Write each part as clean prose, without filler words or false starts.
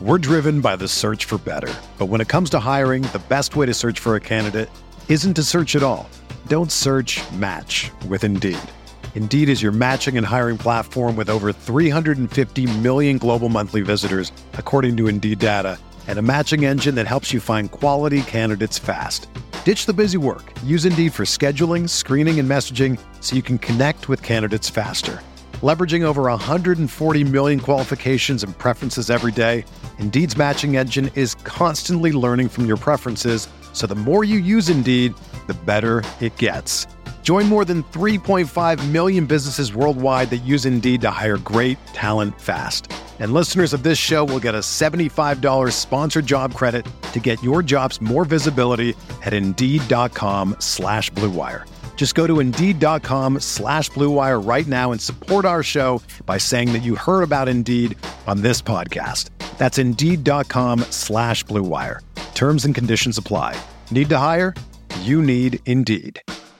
We're driven by the search for better. But when it comes to hiring, the best way to search for a candidate isn't to search at all. Don't search, match with Indeed. Indeed is your matching and hiring platform with over 350 million global monthly visitors, according to Indeed data, and a matching engine that helps you find quality candidates fast. Ditch the busy work. Use Indeed for scheduling, screening, and messaging so you can connect with candidates faster. Leveraging over 140 million qualifications and preferences every day, Indeed's matching engine is constantly learning from your preferences, so the more you use Indeed, the better it gets. Join more than 3.5 million businesses worldwide that use Indeed to hire great talent fast. And listeners of this show will get a $75 sponsored job credit to get your jobs more visibility at Indeed.com/Blue Wire. Just go to Indeed.com/Blue Wire right now and support our show by saying that you heard about Indeed on this podcast. That's Indeed.com/Blue Wire. Terms and conditions apply. Need to hire? You need Indeed.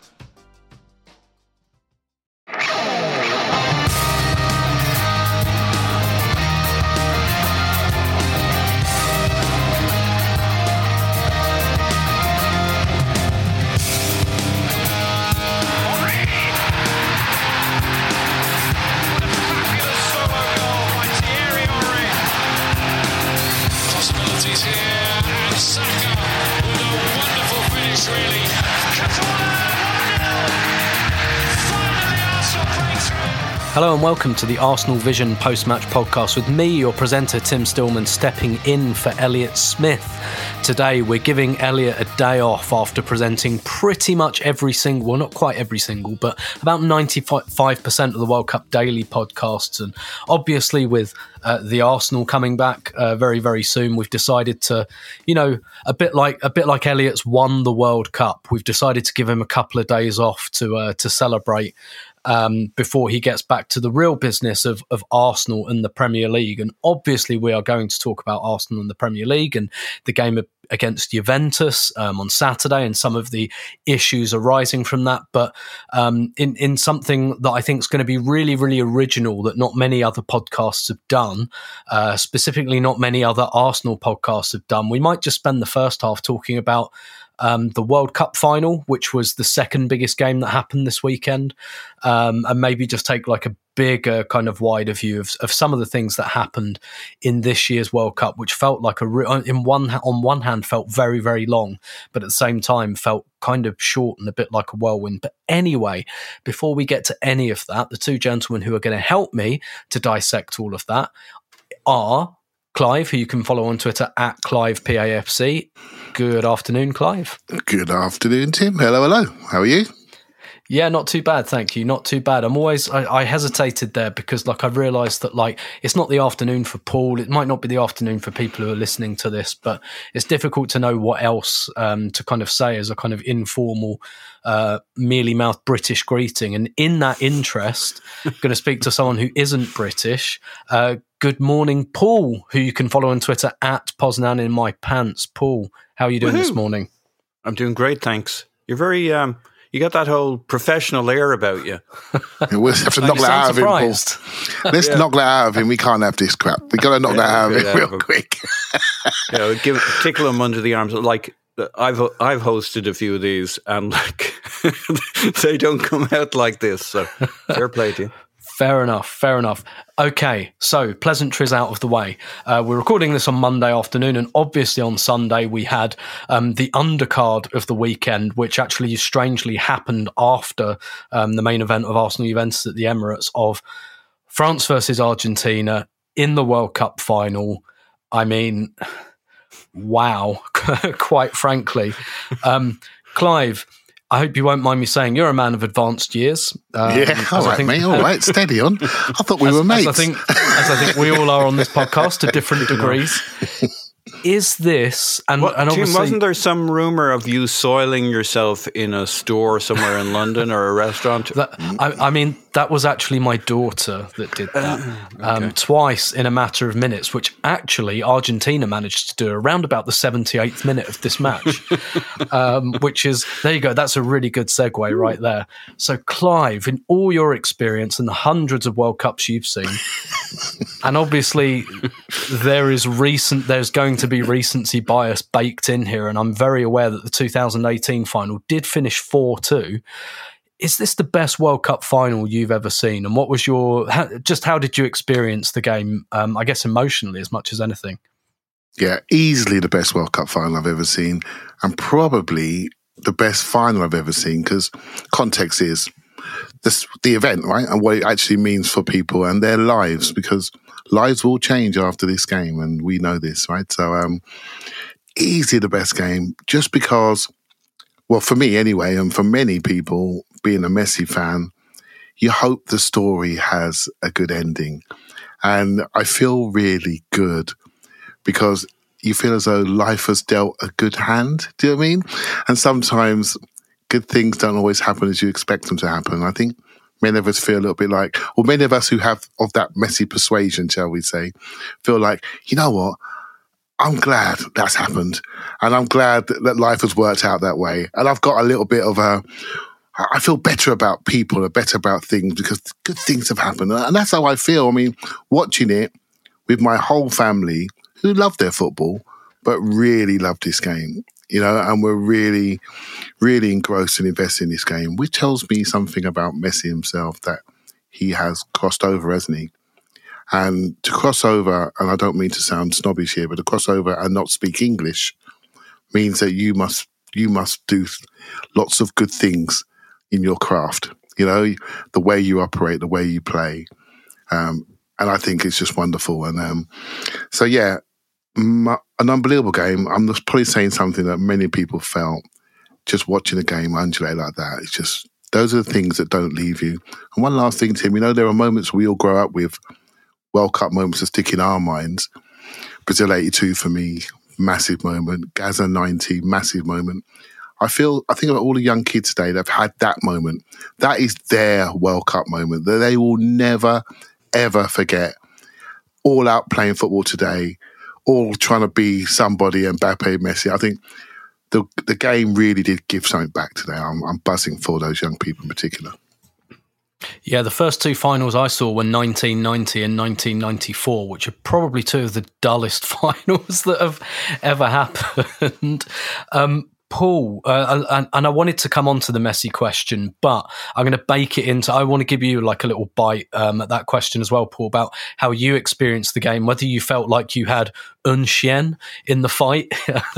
Hello and welcome to the Arsenal Vision post-match podcast with me, your presenter Tim Stillman, stepping in for Elliot Smith. Today we're giving Elliot a day off after presenting pretty much every single, well not quite every single, but about 95% of the World Cup daily podcasts. And obviously with the Arsenal coming back very, very soon, we've decided to, a bit like Elliot's won the World Cup, we've decided to give him a couple of days off to celebrate before he gets back to the real business of Arsenal and the Premier League. And obviously we are going to talk about Arsenal and the Premier League and the game against Juventus on Saturday and some of the issues arising from that. But in something that I think is going to be really, really original that not many other podcasts have done, specifically not many other Arsenal podcasts have done, we might just spend the first half talking about the World Cup final, which was the second biggest game that happened this weekend, and maybe just take like a bigger kind of wider view of some of the things that happened in this year's World Cup, which felt like on one hand felt very, very long, but at the same time felt kind of short and a bit like a whirlwind. But anyway, before we get to any of that, the two gentlemen who are going to help me to dissect all of that are Clive, who you can follow on Twitter at ClivePAFC. Good afternoon, Clive. Good afternoon, Tim. Hello. How are you? Yeah, not too bad, thank you. Not too bad. I hesitated there because I realised that it's not the afternoon for Paul. It might not be the afternoon for people who are listening to this, but it's difficult to know what else to kind of say as a kind of informal, mealy-mouthed British greeting. And in that interest, I'm going to speak to someone who isn't British. Good morning, Paul, who you can follow on Twitter at Poznan in my pants. Paul, how are you doing this morning? I'm doing great, thanks. You're very, you got that whole professional air about you. We'll have to knock that out of him, Paul. Let's knock that out of him. We can't have this crap. We got to knock that out of him real quick. Tickle him under the arms. Like I've hosted a few of these, and they don't come out like this. So fair play to you. Fair enough. Okay, so pleasantries out of the way. We're recording this on Monday afternoon, and obviously on Sunday we had the undercard of the weekend, which actually strangely happened after the main event of Arsenal-Juventus at the Emirates, of France versus Argentina in the World Cup final. I mean, wow, quite frankly. Clive, I hope you won't mind me saying you're a man of advanced years. All right, mate. All right, steady on. I thought we were mates. As I think we all are on this podcast to different degrees. Is this and obviously, Tim, wasn't there some rumor of you soiling yourself in a store somewhere in London or a restaurant? I mean, That was actually my daughter that did that twice in a matter of minutes, which actually Argentina managed to do around about the 78th minute of this match, which is, there you go, that's a really good segue right there. So Clive, in all your experience and the hundreds of World Cups you've seen, and obviously there's going to be recency bias baked in here, and I'm very aware that the 2018 final did finish 4-2. Is this the best World Cup final you've ever seen? And what was how did you experience the game, I guess emotionally as much as anything? Yeah, easily the best World Cup final I've ever seen, and probably the best final I've ever seen, because context is the event, right? And what it actually means for people and their lives, because lives will change after this game, and we know this, right? So easily the best game, just because, well, for me anyway, and for many people, being a Messi fan, you hope the story has a good ending. And I feel really good because you feel as though life has dealt a good hand. Do you know what I mean? And sometimes good things don't always happen as you expect them to happen. I think many of us feel a little bit like, or many of us who have of that Messi persuasion, shall we say, feel like, you know what? I'm glad that's happened. And I'm glad that life has worked out that way. And I've got a little bit of I feel better about people and better about things because good things have happened. And that's how I feel. I mean, watching it with my whole family who love their football, but really love this game, and we're really, really engrossed and invested in this game, which tells me something about Messi himself, that he has crossed over, hasn't he? And to cross over, and I don't mean to sound snobbish here, but to cross over and not speak English means that you must do lots of good things in your craft, the way you operate, the way you play. And I think it's just wonderful. And so, yeah, an unbelievable game. I'm just probably saying something that many people felt just watching a game undulate like that. It's just, those are the things that don't leave you. And one last thing, Tim, there are moments we all grow up with, World Cup moments that stick in our minds. Brazil 82 for me, massive moment. Gaza 90, massive moment. I think about all the young kids today that have had that moment. That is their World Cup moment that they will never, ever forget. All out playing football today, all trying to be somebody, Mbappe, Messi. I think the game really did give something back today. I'm buzzing for those young people in particular. Yeah, the first two finals I saw were 1990 and 1994, which are probably two of the dullest finals that have ever happened. Paul, and I wanted to come on to the Messi question, but I'm going to bake it into, I want to give you like a little bite at that question as well, Paul, about how you experienced the game, whether you felt like you had un chien in the fight,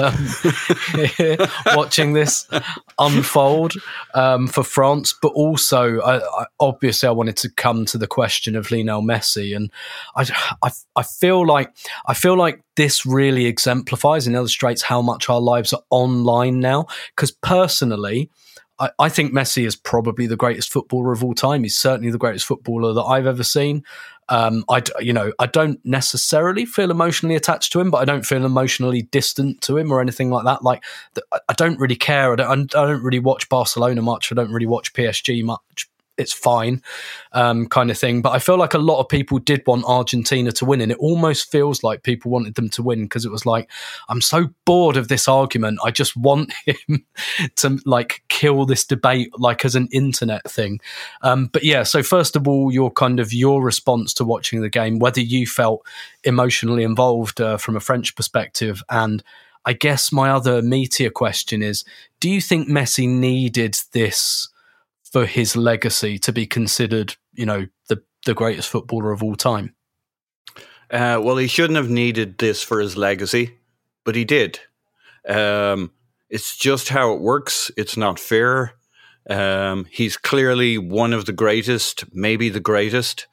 watching this unfold for France, but also obviously I wanted to come to the question of Lionel Messi, and I feel like this really exemplifies and illustrates how much our lives are online now. Because personally, I think Messi is probably the greatest footballer of all time. He's certainly the greatest footballer that I've ever seen. I don't necessarily feel emotionally attached to him, but I don't feel emotionally distant to him or anything like that. Like, I don't really care. I don't really watch Barcelona much. I don't really watch PSG much. It's fine, kind of thing. But I feel like a lot of people did want Argentina to win, and it almost feels like people wanted them to win because it was like, I'm so bored of this argument. I just want him to like kill this debate, like as an internet thing. But yeah, so first of all, your response to watching the game, whether you felt emotionally involved from a French perspective, and I guess my other meatier question is, do you think Messi needed this for his legacy to be considered, the greatest footballer of all time? Well, he shouldn't have needed this for his legacy, but he did. It's just how it works. It's not fair. He's clearly one of the greatest, maybe the greatest.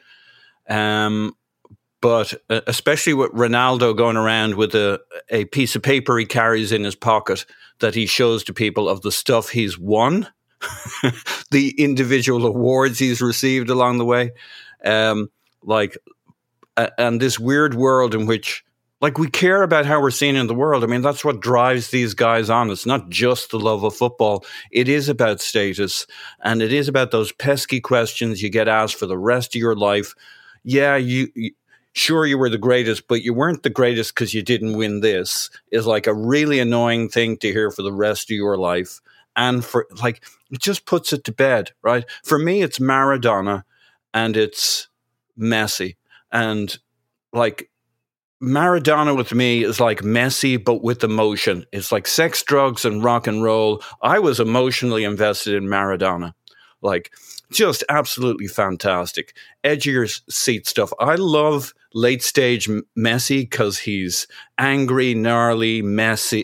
But especially with Ronaldo going around with a piece of paper he carries in his pocket that he shows to people of the stuff he's won, the individual awards he's received along the way, and this weird world in which Like, we care about how we're seen in the world. I mean, that's what drives these guys on. It's not just the love of football. It is about status, and it is about those pesky questions you get asked for the rest of your life. Yeah, sure, you were the greatest, but you weren't the greatest because you didn't win this, is like a really annoying thing to hear for the rest of your life. And for, like, it just puts it to bed, right? For me, it's Maradona and it's Messi. And, like, Maradona with me is like Messi, but with emotion. It's like sex, drugs, and rock and roll. I was emotionally invested in Maradona. Like, just absolutely fantastic. Edge of your seat stuff. I love late stage Messi because he's angry, gnarly, messy,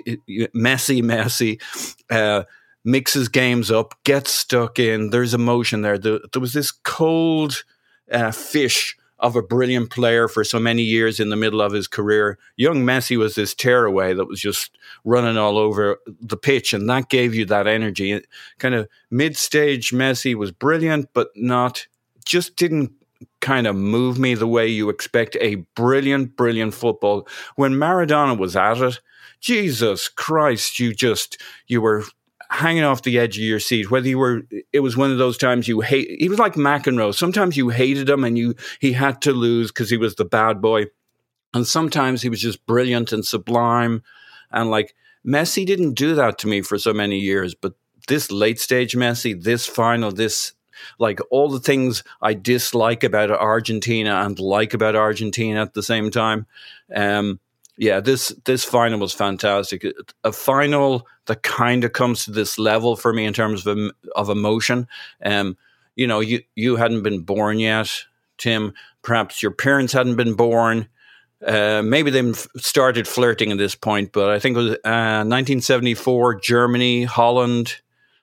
mixes games up, gets stuck in. There's emotion there. There was this cold fish of a brilliant player for so many years in the middle of his career. Young Messi was this tearaway that was just running all over the pitch, and that gave you that energy. Kind of mid-stage Messi was brilliant, but just didn't kind of move me the way you expect a brilliant football. When Maradona was at it, Jesus Christ, you were hanging off the edge of your seat. It was one of those times he was like McEnroe. Sometimes you hated him and he had to lose because he was the bad boy. And sometimes he was just brilliant and sublime. And like, Messi didn't do that to me for so many years, but this late stage Messi, this final, this, like, all the things I dislike about Argentina and like about Argentina at the same time. Yeah, this final was fantastic. A final that kind of comes to this level for me in terms of emotion. You hadn't been born yet, Tim. Perhaps your parents hadn't been born. Maybe they started flirting at this point, but I think it was 1974, Germany, Holland.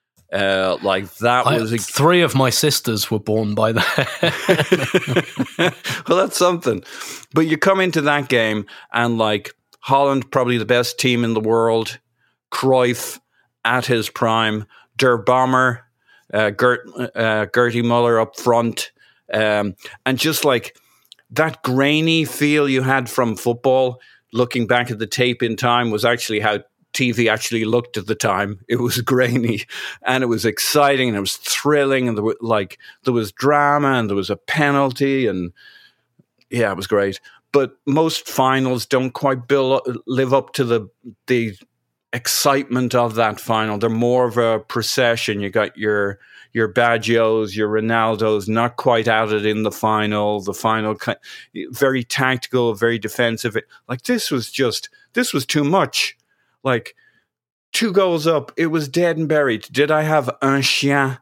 Three of my sisters were born by then. Well, that's something. But you come into that game and, like, Holland, probably the best team in the world. Cruyff at his prime. Der Bomber, Gertie Muller up front. And just like that grainy feel you had from football, looking back at the tape in time, was actually how TV actually looked at the time. It was grainy and it was exciting and it was thrilling, and there was drama and there was a penalty, and yeah, it was great. But most finals don't quite live up to the excitement of that final. They're more of a procession. You got your Baggios, your Ronaldos, not quite at it in the final. The final, very tactical, very defensive. Like, this was too much. Like, 2 goals up, it was dead and buried. Did I have un chien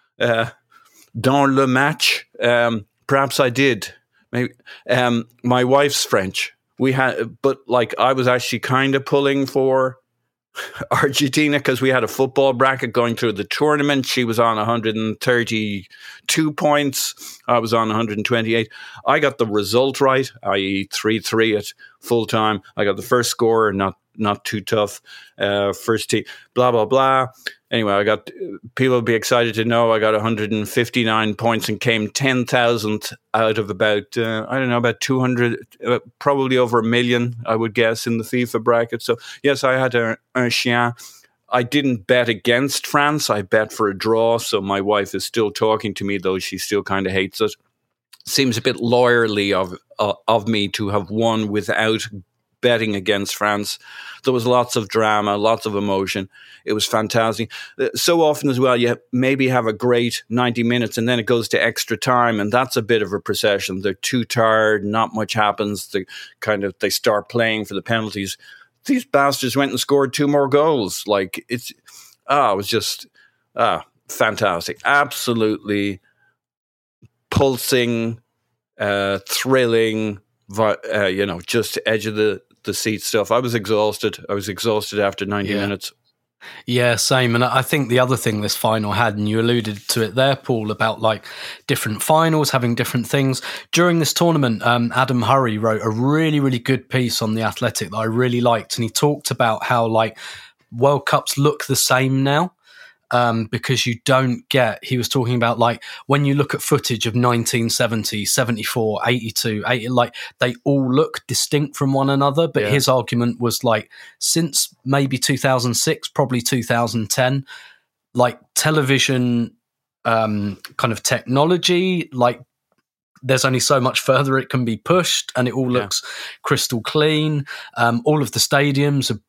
dans le match? Perhaps I did. Maybe. My wife's French. But like, I was actually kind of pulling for Argentina because we had a football bracket going through the tournament. She was on 132 points. I was on 128. I got the result right, i.e. 3-3 at full time. I got the first score, not too tough. First team, blah, blah, blah. Anyway, people will be excited to know I got 159 points and came 10,000th out of about 200, probably over 1 million, I would guess, in the FIFA bracket. So yes, I had un chien. I didn't bet against France. I bet for a draw. So my wife is still talking to me, though she still kind of hates it. Seems a bit lawyerly of me to have won without betting against France. There was lots of drama, lots of emotion. It was fantastic. So often as well, you maybe have a great 90 minutes and then it goes to extra time, and that's a bit of a procession. They're too tired, not much happens. They start playing for the penalties. These bastards went and scored 2 more goals. Like, it was just fantastic. Absolutely pulsing, thrilling, just edge of the seat stuff. I was exhausted. After 90 minutes. Yeah, same. And I think the other thing this final had, and you alluded to it there, Paul, about like different finals having different things. During this tournament, Adam Hurrey wrote a really, really good piece on The Athletic that I really liked. And he talked about how like World Cups look the same now. because you don't get, he was talking about like when you look at footage of 1970, 74, 82, 80, like they all look distinct from one another. But his argument was like since maybe 2006, probably 2010, like television kind of technology, like there's only so much further it can be pushed and it all looks crystal clean. All of the stadiums are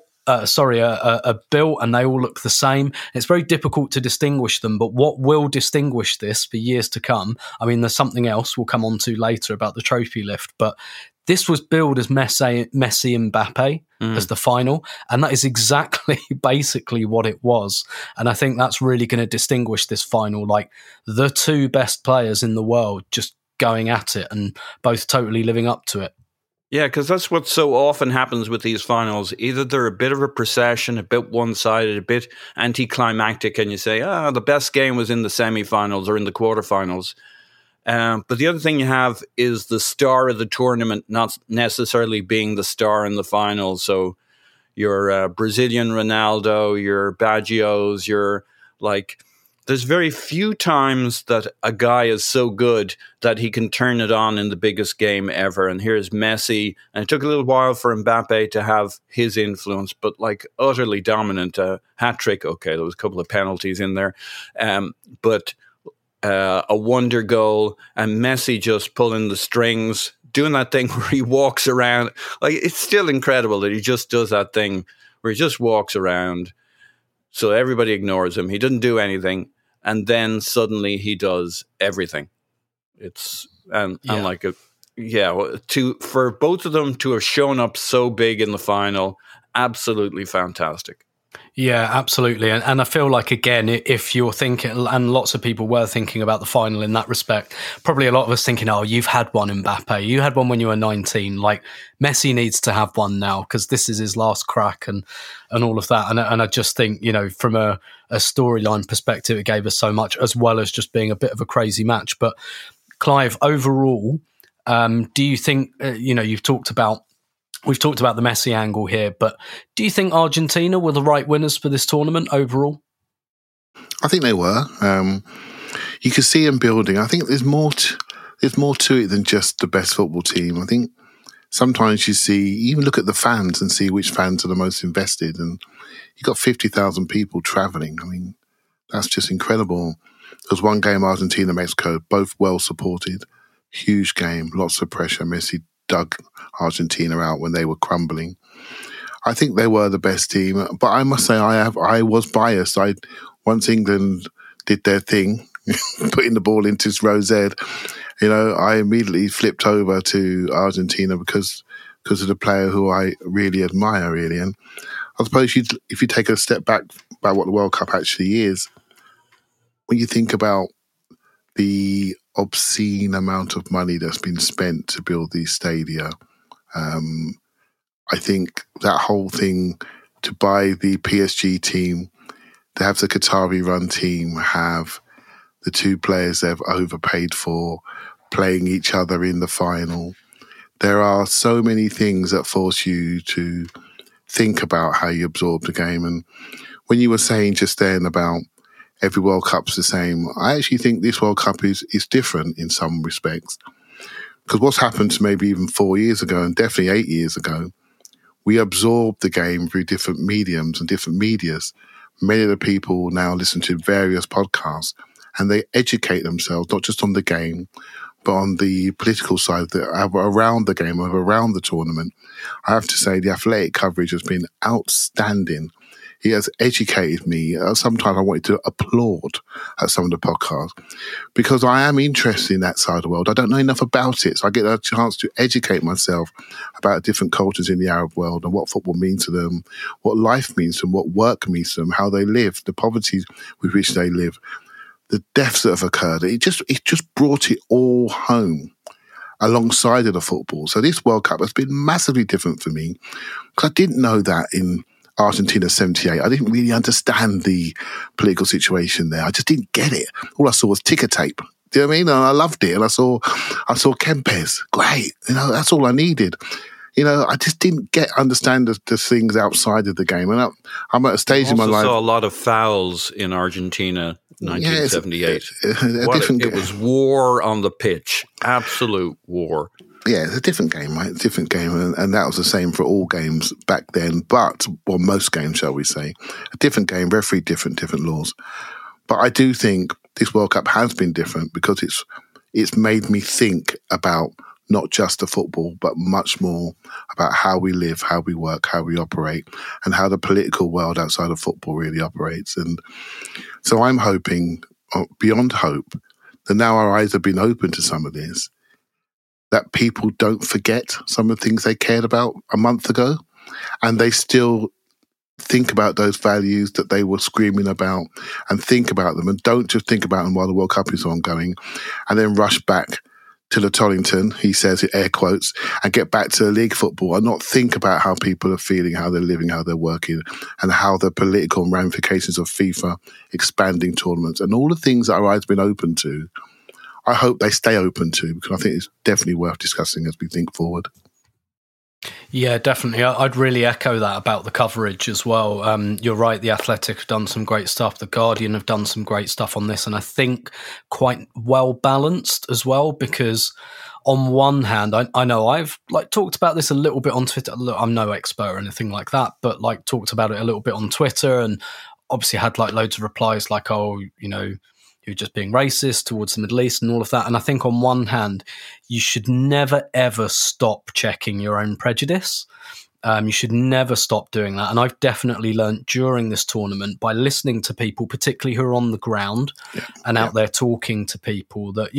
built and they all look the same. It's very difficult to distinguish them, but what will distinguish this for years to come, I mean, there's something else we'll come on to later about the trophy lift, but this was billed as Messi and Mbappe as the final, and that is exactly basically what it was. And I think that's really going to distinguish this final, like the two best players in the world just going at it and both totally living up to it. Yeah, because that's what so often happens with these finals. Either they're a bit of a procession, a bit one-sided, a bit anticlimactic, and you say, the best game was in the semi-finals or in the quarterfinals. But the other thing you have is the star of the tournament not necessarily being the star in the final. So your Brazilian Ronaldo, your Baggios, your like... There's very few times that a guy is so good that he can turn it on in the biggest game ever. And here's Messi. And it took a little while for Mbappe to have his influence, but like utterly dominant. Hat-trick. Okay, there was a couple of penalties in there. But a wonder goal and Messi just pulling the strings, doing that thing where he walks around. Like, it's still incredible that he just does that thing where he just walks around. So everybody ignores him. He doesn't do anything. And then suddenly he does everything. For both of them to have shown up so big in the final, absolutely fantastic. Yeah, absolutely. And I feel like, again, if you're thinking, and lots of people were thinking about the final in that respect, probably a lot of us thinking, you've had one, Mbappe. You had one when you were 19. Like, Messi needs to have one now because this is his last crack and all of that. And I just think, from a storyline perspective, it gave us so much, as well as just being a bit of a crazy match. But Clive, overall, do you think, we've talked about the Messi angle here, but do you think Argentina were the right winners for this tournament overall? I think they were. You can see them building. I think there's more to it than just the best football team. I think sometimes you even look at the fans and see which fans are the most invested. And you got 50,000 people traveling. I mean, that's just incredible. There was one game, Argentina-Mexico, both well supported. Huge game, lots of pressure. Messi dug Argentina out when they were crumbling. I think they were the best team, but I must say I was biased. Once England did their thing, putting the ball into row Z, I immediately flipped over to Argentina because of the player who I really admire, really. And I suppose if you take a step back about what the World Cup actually is, when you think about the obscene amount of money that's been spent to build these stadia, I think that whole thing to buy the PSG team, to have the Qatari-run team, have the two players they've overpaid for playing each other in the final. There are so many things that force you to think about how you absorb the game. And when you were saying just then about every World Cup's the same, I actually think this World Cup is different in some respects. Because what's happened to maybe even 4 years ago, and definitely 8 years ago, we absorbed the game through different mediums and different medias. Many of the people now listen to various podcasts and they educate themselves, not just on the game, but on the political side around the game, around the tournament. I have to say the Athletic coverage has been outstanding. He has educated me. Sometimes I wanted to applaud at some of the podcasts because I am interested in that side of the world. I don't know enough about it, so I get a chance to educate myself about different cultures in the Arab world and what football means to them, what life means to them, what work means to them, how they live, the poverty with which they live, the deaths that have occurred. It just brought it all home alongside of the football. So this World Cup has been massively different for me because I didn't know that in Argentina 78. I didn't really understand the political situation there. I just didn't get it. All I saw was ticker tape. Do you know what I mean? And I loved it. And I saw Kempes. Great. That's all I needed. I just didn't understand the things outside of the game. And I'm at a stage in my life. I saw a lot of fouls in Argentina, 1978. It was war on the pitch, absolute war. Yeah, it's a different game, right? Different game, and that was the same for all games back then. But most games, shall we say, a different game, referee different laws. But I do think this World Cup has been different because it's made me think about not just the football, but much more about how we live, how we work, how we operate, and how the political world outside of football really operates. And so I'm hoping, beyond hope, that now our eyes have been open to some of this, that people don't forget some of the things they cared about a month ago, and they still think about those values that they were screaming about and think about them, and don't just think about them while the World Cup is ongoing and then rush back to the Tollington, he says in air quotes, and get back to the league football and not think about how people are feeling, how they're living, how they're working, and how the political ramifications of FIFA expanding tournaments and all the things that our eyes have been open to. I hope they stay open to, because I think it's definitely worth discussing as we think forward. Yeah, definitely. I'd really echo that about the coverage as well. You're right, The Athletic have done some great stuff. The Guardian have done some great stuff on this, and I think quite well balanced as well, because on one hand, I know I've talked about this a little bit on Twitter. Look, I'm no expert or anything like that, but talked about it a little bit on Twitter, and obviously had loads of replies like, oh, you're just being racist towards the Middle East and all of that. And I think on one hand, you should never, ever stop checking your own prejudice. You should never stop doing that. And I've definitely learned during this tournament by listening to people, particularly who are on the ground out there talking to people that,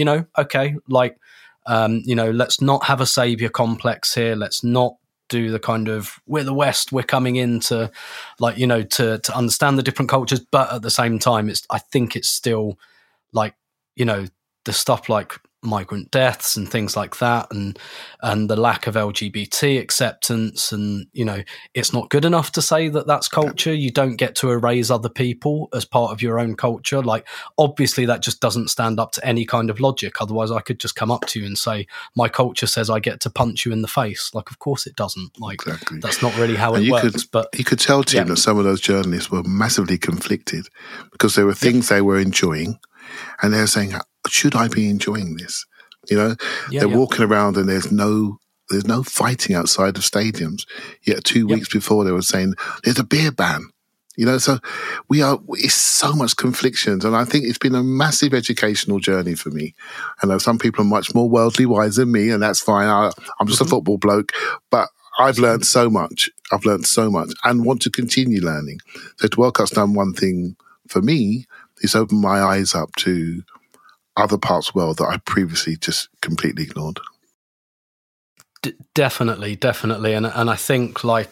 let's not have a savior complex here. Let's not do the kind of, we're the West, we're coming in to to understand the different cultures. But at the same time, I think it's still the stuff like migrant deaths and things like that, and the lack of LGBT acceptance, and it's not good enough to say that that's culture. You don't get to erase other people as part of your own culture. Obviously that just doesn't stand up to any kind of logic. Otherwise I could just come up to you and say, my culture says I get to punch you in the face. Of course it doesn't. Exactly. That's not really how it works. But you could tell, Tim, that some of those journalists were massively conflicted because there were things they were enjoying, and they're saying, should I be enjoying this? They're walking around and there's no fighting outside of stadiums. Yet 2 weeks before they were saying there's a beer ban. So it's so much conflictions, and I think it's been a massive educational journey for me. I know some people are much more worldly wise than me, and that's fine. I'm just a football bloke, but I've learned so much. And want to continue learning. So the World Cup's done one thing for me, is open my eyes up to other parts of the world that I previously just completely ignored. Definitely. And I think I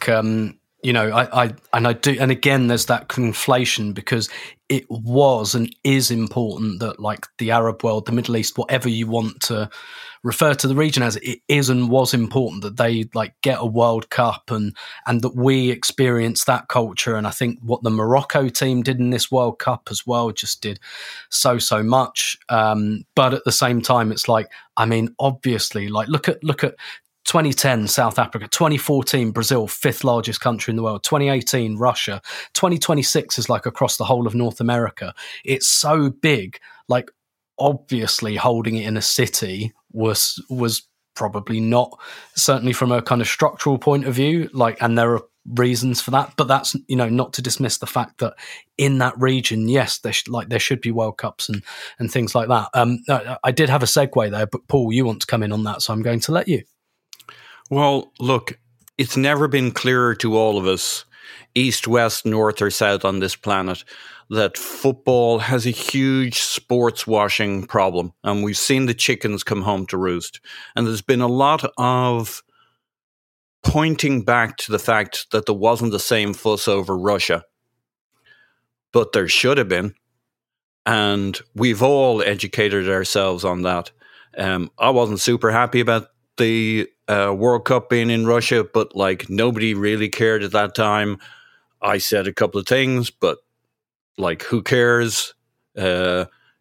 do. And again, there's that conflation, because it was and is important that the Arab world, the Middle East, whatever you want to refer to the region as, it is and was important that they get a World Cup and that we experience that culture. And I think what the Morocco team did in this World Cup as well just did so much. But at the same time, it's obviously, look at 2010 South Africa, 2014 Brazil, 5th largest country in the world, 2018 Russia, 2026 is across the whole of North America. It's so big. Obviously holding it in a city was probably not, certainly from a kind of structural point of view, and there are reasons for that, but that's not to dismiss the fact that in that region, yes, there should be World Cups and things like that. I did have a segue there, but Paul, you want to come in on that, so I'm going to let you. Well, look, it's never been clearer to all of us, east, west, north or south on this planet, that football has a huge sports washing problem. And we've seen the chickens come home to roost. And there's been a lot of pointing back to the fact that there wasn't the same fuss over Russia. But there should have been. And we've all educated ourselves on that. I wasn't super happy about the World Cup being in Russia, but nobody really cared at that time. I said a couple of things, but who cares?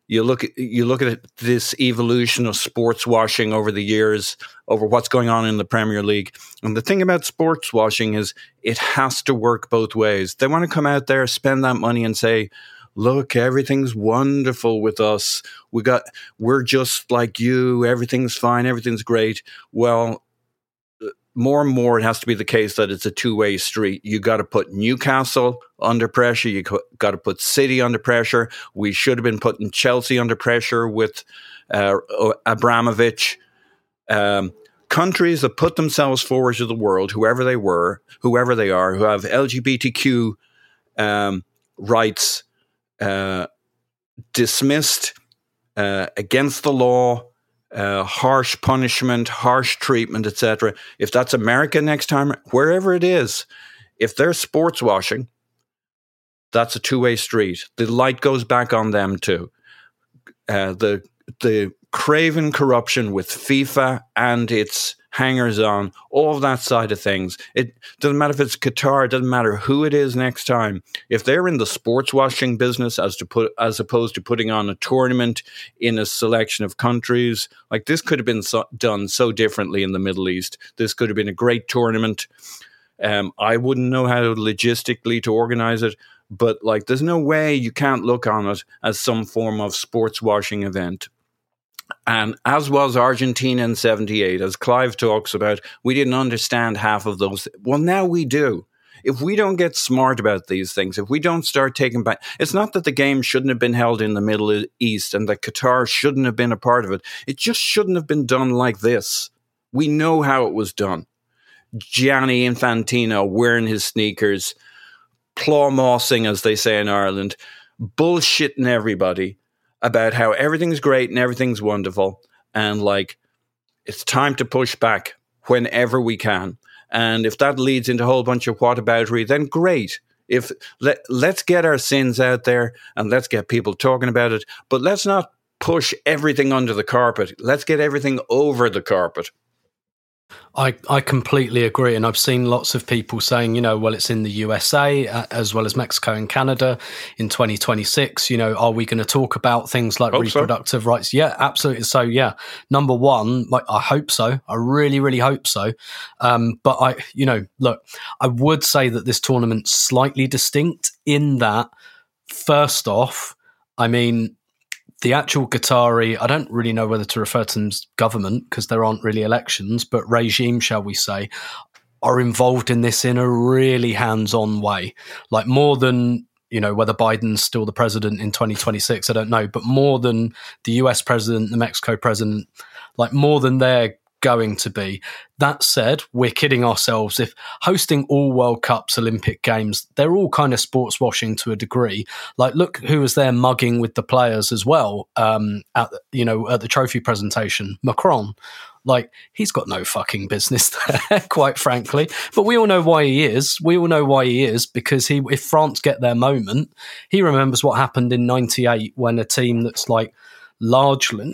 You look at this evolution of sports washing over the years, over what's going on in the Premier League. And the thing about sports washing is it has to work both ways. They want to come out there, spend that money and say, look, everything's wonderful with us. We're just like you. Everything's fine. Everything's great. Well, more and more, it has to be the case that it's a two-way street. You got to put Newcastle under pressure. You got to put City under pressure. We should have been putting Chelsea under pressure with Abramovich. Countries that put themselves forward to the world, whoever they are, who have LGBTQ rights dismissed, against the law, harsh punishment, harsh treatment, etc. If that's America next time, wherever it is, if they're sports washing, that's a two-way street. The light goes back on them too. The craven corruption with FIFA and its hangers-on, all of that side of things. It doesn't matter if it's Qatar, it doesn't matter who it is next time. If they're in the sports washing business as opposed to putting on a tournament in a selection of countries, like this could have been done so differently in the Middle East. This could have been a great tournament. I wouldn't know how logistically to organize it, but like there's no way you can't look on it as some form of sports washing event. And as was Argentina in 78, as Clive talks about, we didn't understand half of those. Well, now we do. If we don't get smart about these things, if we don't start taking back, it's not that the game shouldn't have been held in the Middle East and that Qatar shouldn't have been a part of it. It just shouldn't have been done like this. We know how it was done. Gianni Infantino wearing his sneakers, claw-mossing, as they say in Ireland, bullshitting everybody about how everything's great and everything's wonderful. And like, it's time to push back whenever we can. And if that leads into a whole bunch of whataboutery, then great. Let's get our sins out there and let's get people talking about it. But let's not push everything under the carpet. Let's get everything over the carpet. I completely agree. And I've seen lots of people saying, well, it's in the USA as well as Mexico and Canada in 2026. Are we going to talk about things like reproductive rights? Yeah, absolutely. So, yeah, number one, I hope so. I really, really hope so. But look, I would say that this tournament's slightly distinct in that, first off, the actual Qatari, I don't really know whether to refer to them as government because there aren't really elections, but regime, shall we say, are involved in this in a really hands-on way. Like more than, whether Biden's still the president in 2026, I don't know, but more than the US president, the Mexico president, like more than they're going to be. That said, we're kidding ourselves. If hosting all World Cups, Olympic Games, they're all kind of sports washing to a degree. Like, look who was there mugging with the players as well at the trophy presentation, Macron. Like, he's got no fucking business there, quite frankly. But we all know why he is. We all know why he is, because if France get their moment, he remembers what happened in 98 when a team that's like largely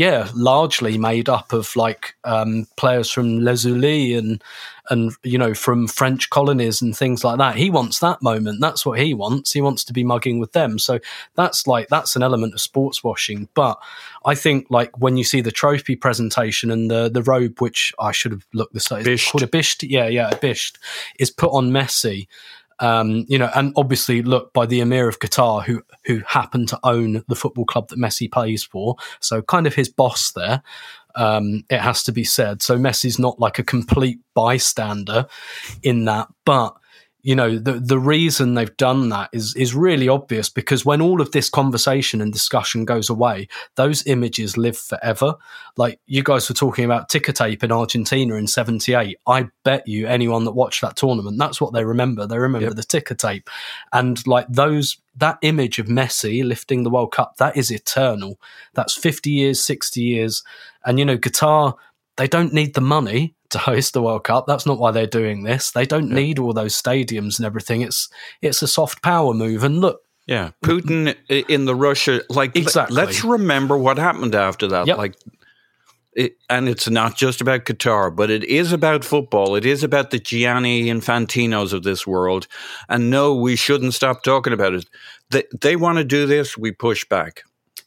made up of like players from Les Ulis and from French colonies and things like that. He wants that moment. That's what he wants. He wants to be mugging with them. So that's an element of sports washing. But I think like when you see the trophy presentation and the robe, which I should have looked this up, it's called a bisht. A bisht is put on Messi. And obviously, look, by the Emir of Qatar, who happened to own the football club that Messi plays for, so kind of his boss there, it has to be said. So Messi's not like a complete bystander in that, but the reason they've done that is really obvious, because when all of this conversation and discussion goes away, those images live forever. Like you guys were talking about ticker tape in Argentina in 78. I bet you anyone that watched that tournament, that's what they remember. They remember the ticker tape. And like that image of Messi lifting the World Cup, that is eternal. That's 50 years, 60 years. And, Qatar, they don't need the money to host the World Cup. That's not why they're doing this. They don't need all those stadiums and everything. It's a soft power move. And look, Putin in the Russia, exactly. Let's remember what happened after that. Yep. And it's not just about Qatar, but it is about football. It is about the Gianni Infantinos of this world. And no, we shouldn't stop talking about it. They want to do this. We push back.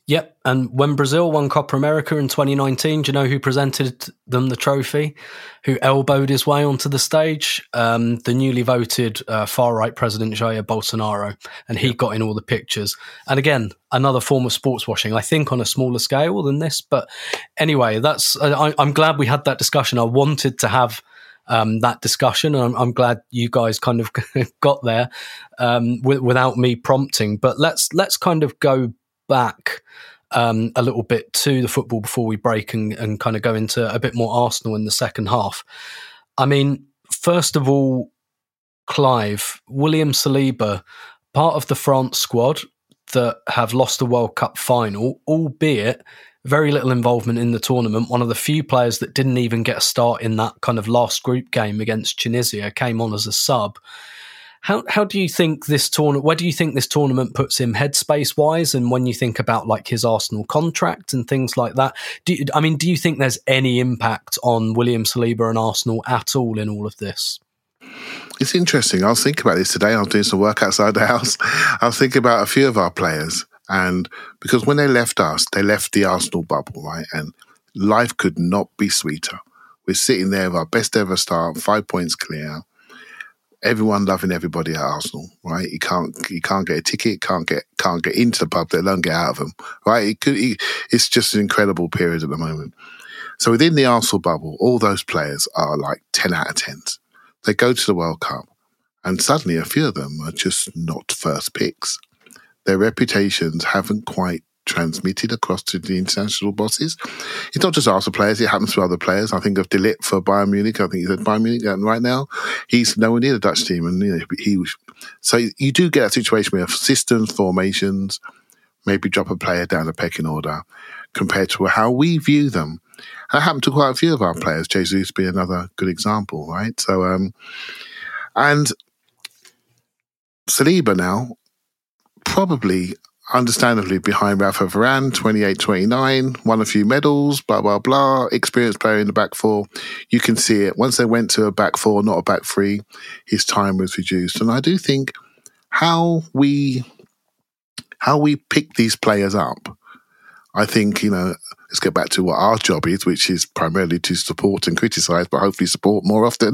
Yep, and when Brazil won Copa America in 2019, do you know who presented them the trophy? Who elbowed his way onto the stage? The newly voted far-right president, Jair Bolsonaro, and he got in all the pictures. And again, another form of sports washing, I think on a smaller scale than this. But anyway, I'm glad we had that discussion. I wanted to have that discussion, and I'm glad you guys kind of got there without me prompting. But let's kind of go back a little bit to the football before we break and kind of go into a bit more Arsenal in the second half. I mean, first of all, Clive, William Saliba, part of the France squad that have lost the World Cup final, albeit very little involvement in the tournament. One of the few players that didn't even get a start in that kind of last group game against Tunisia, came on as a sub. How do you think this tournament? Where do you think this tournament puts him headspace wise? And when you think about like his Arsenal contract and things like that, do you think there's any impact on William Saliba and Arsenal at all in all of this? It's interesting. I was thinking about this today. I was doing some work outside the house. I was thinking about a few of our players, and because when they left us, they left the Arsenal bubble, right? And life could not be sweeter. We're sitting there with our best ever start, 5 points clear. Everyone loving everybody at Arsenal, right? You can't get a ticket, can't get into the pub, let alone get out of them, right? It's just an incredible period at the moment. So within the Arsenal bubble, all those players are like 10 out of 10s. They go to the World Cup, and suddenly a few of them are just not first picks. Their reputations haven't quite transmitted across to the international bosses. It's not just Arsenal players, it happens to other players. I think of De Ligt for Bayern Munich. I think he's at Bayern Munich, and right now he's nowhere near the Dutch team. And so you do get a situation where systems, formations, maybe drop a player down the pecking order compared to how we view them. That happened to quite a few of our players. Jesus being another good example, right? So, and Saliba now, probably understandably behind Rafa Varane, 28-29, won a few medals, blah, blah, blah, experienced player in the back four. You can see it. Once they went to a back four, not a back three, his time was reduced. And I do think how we pick these players up, I think, let's get back to what our job is, which is primarily to support and criticise, but hopefully support more often.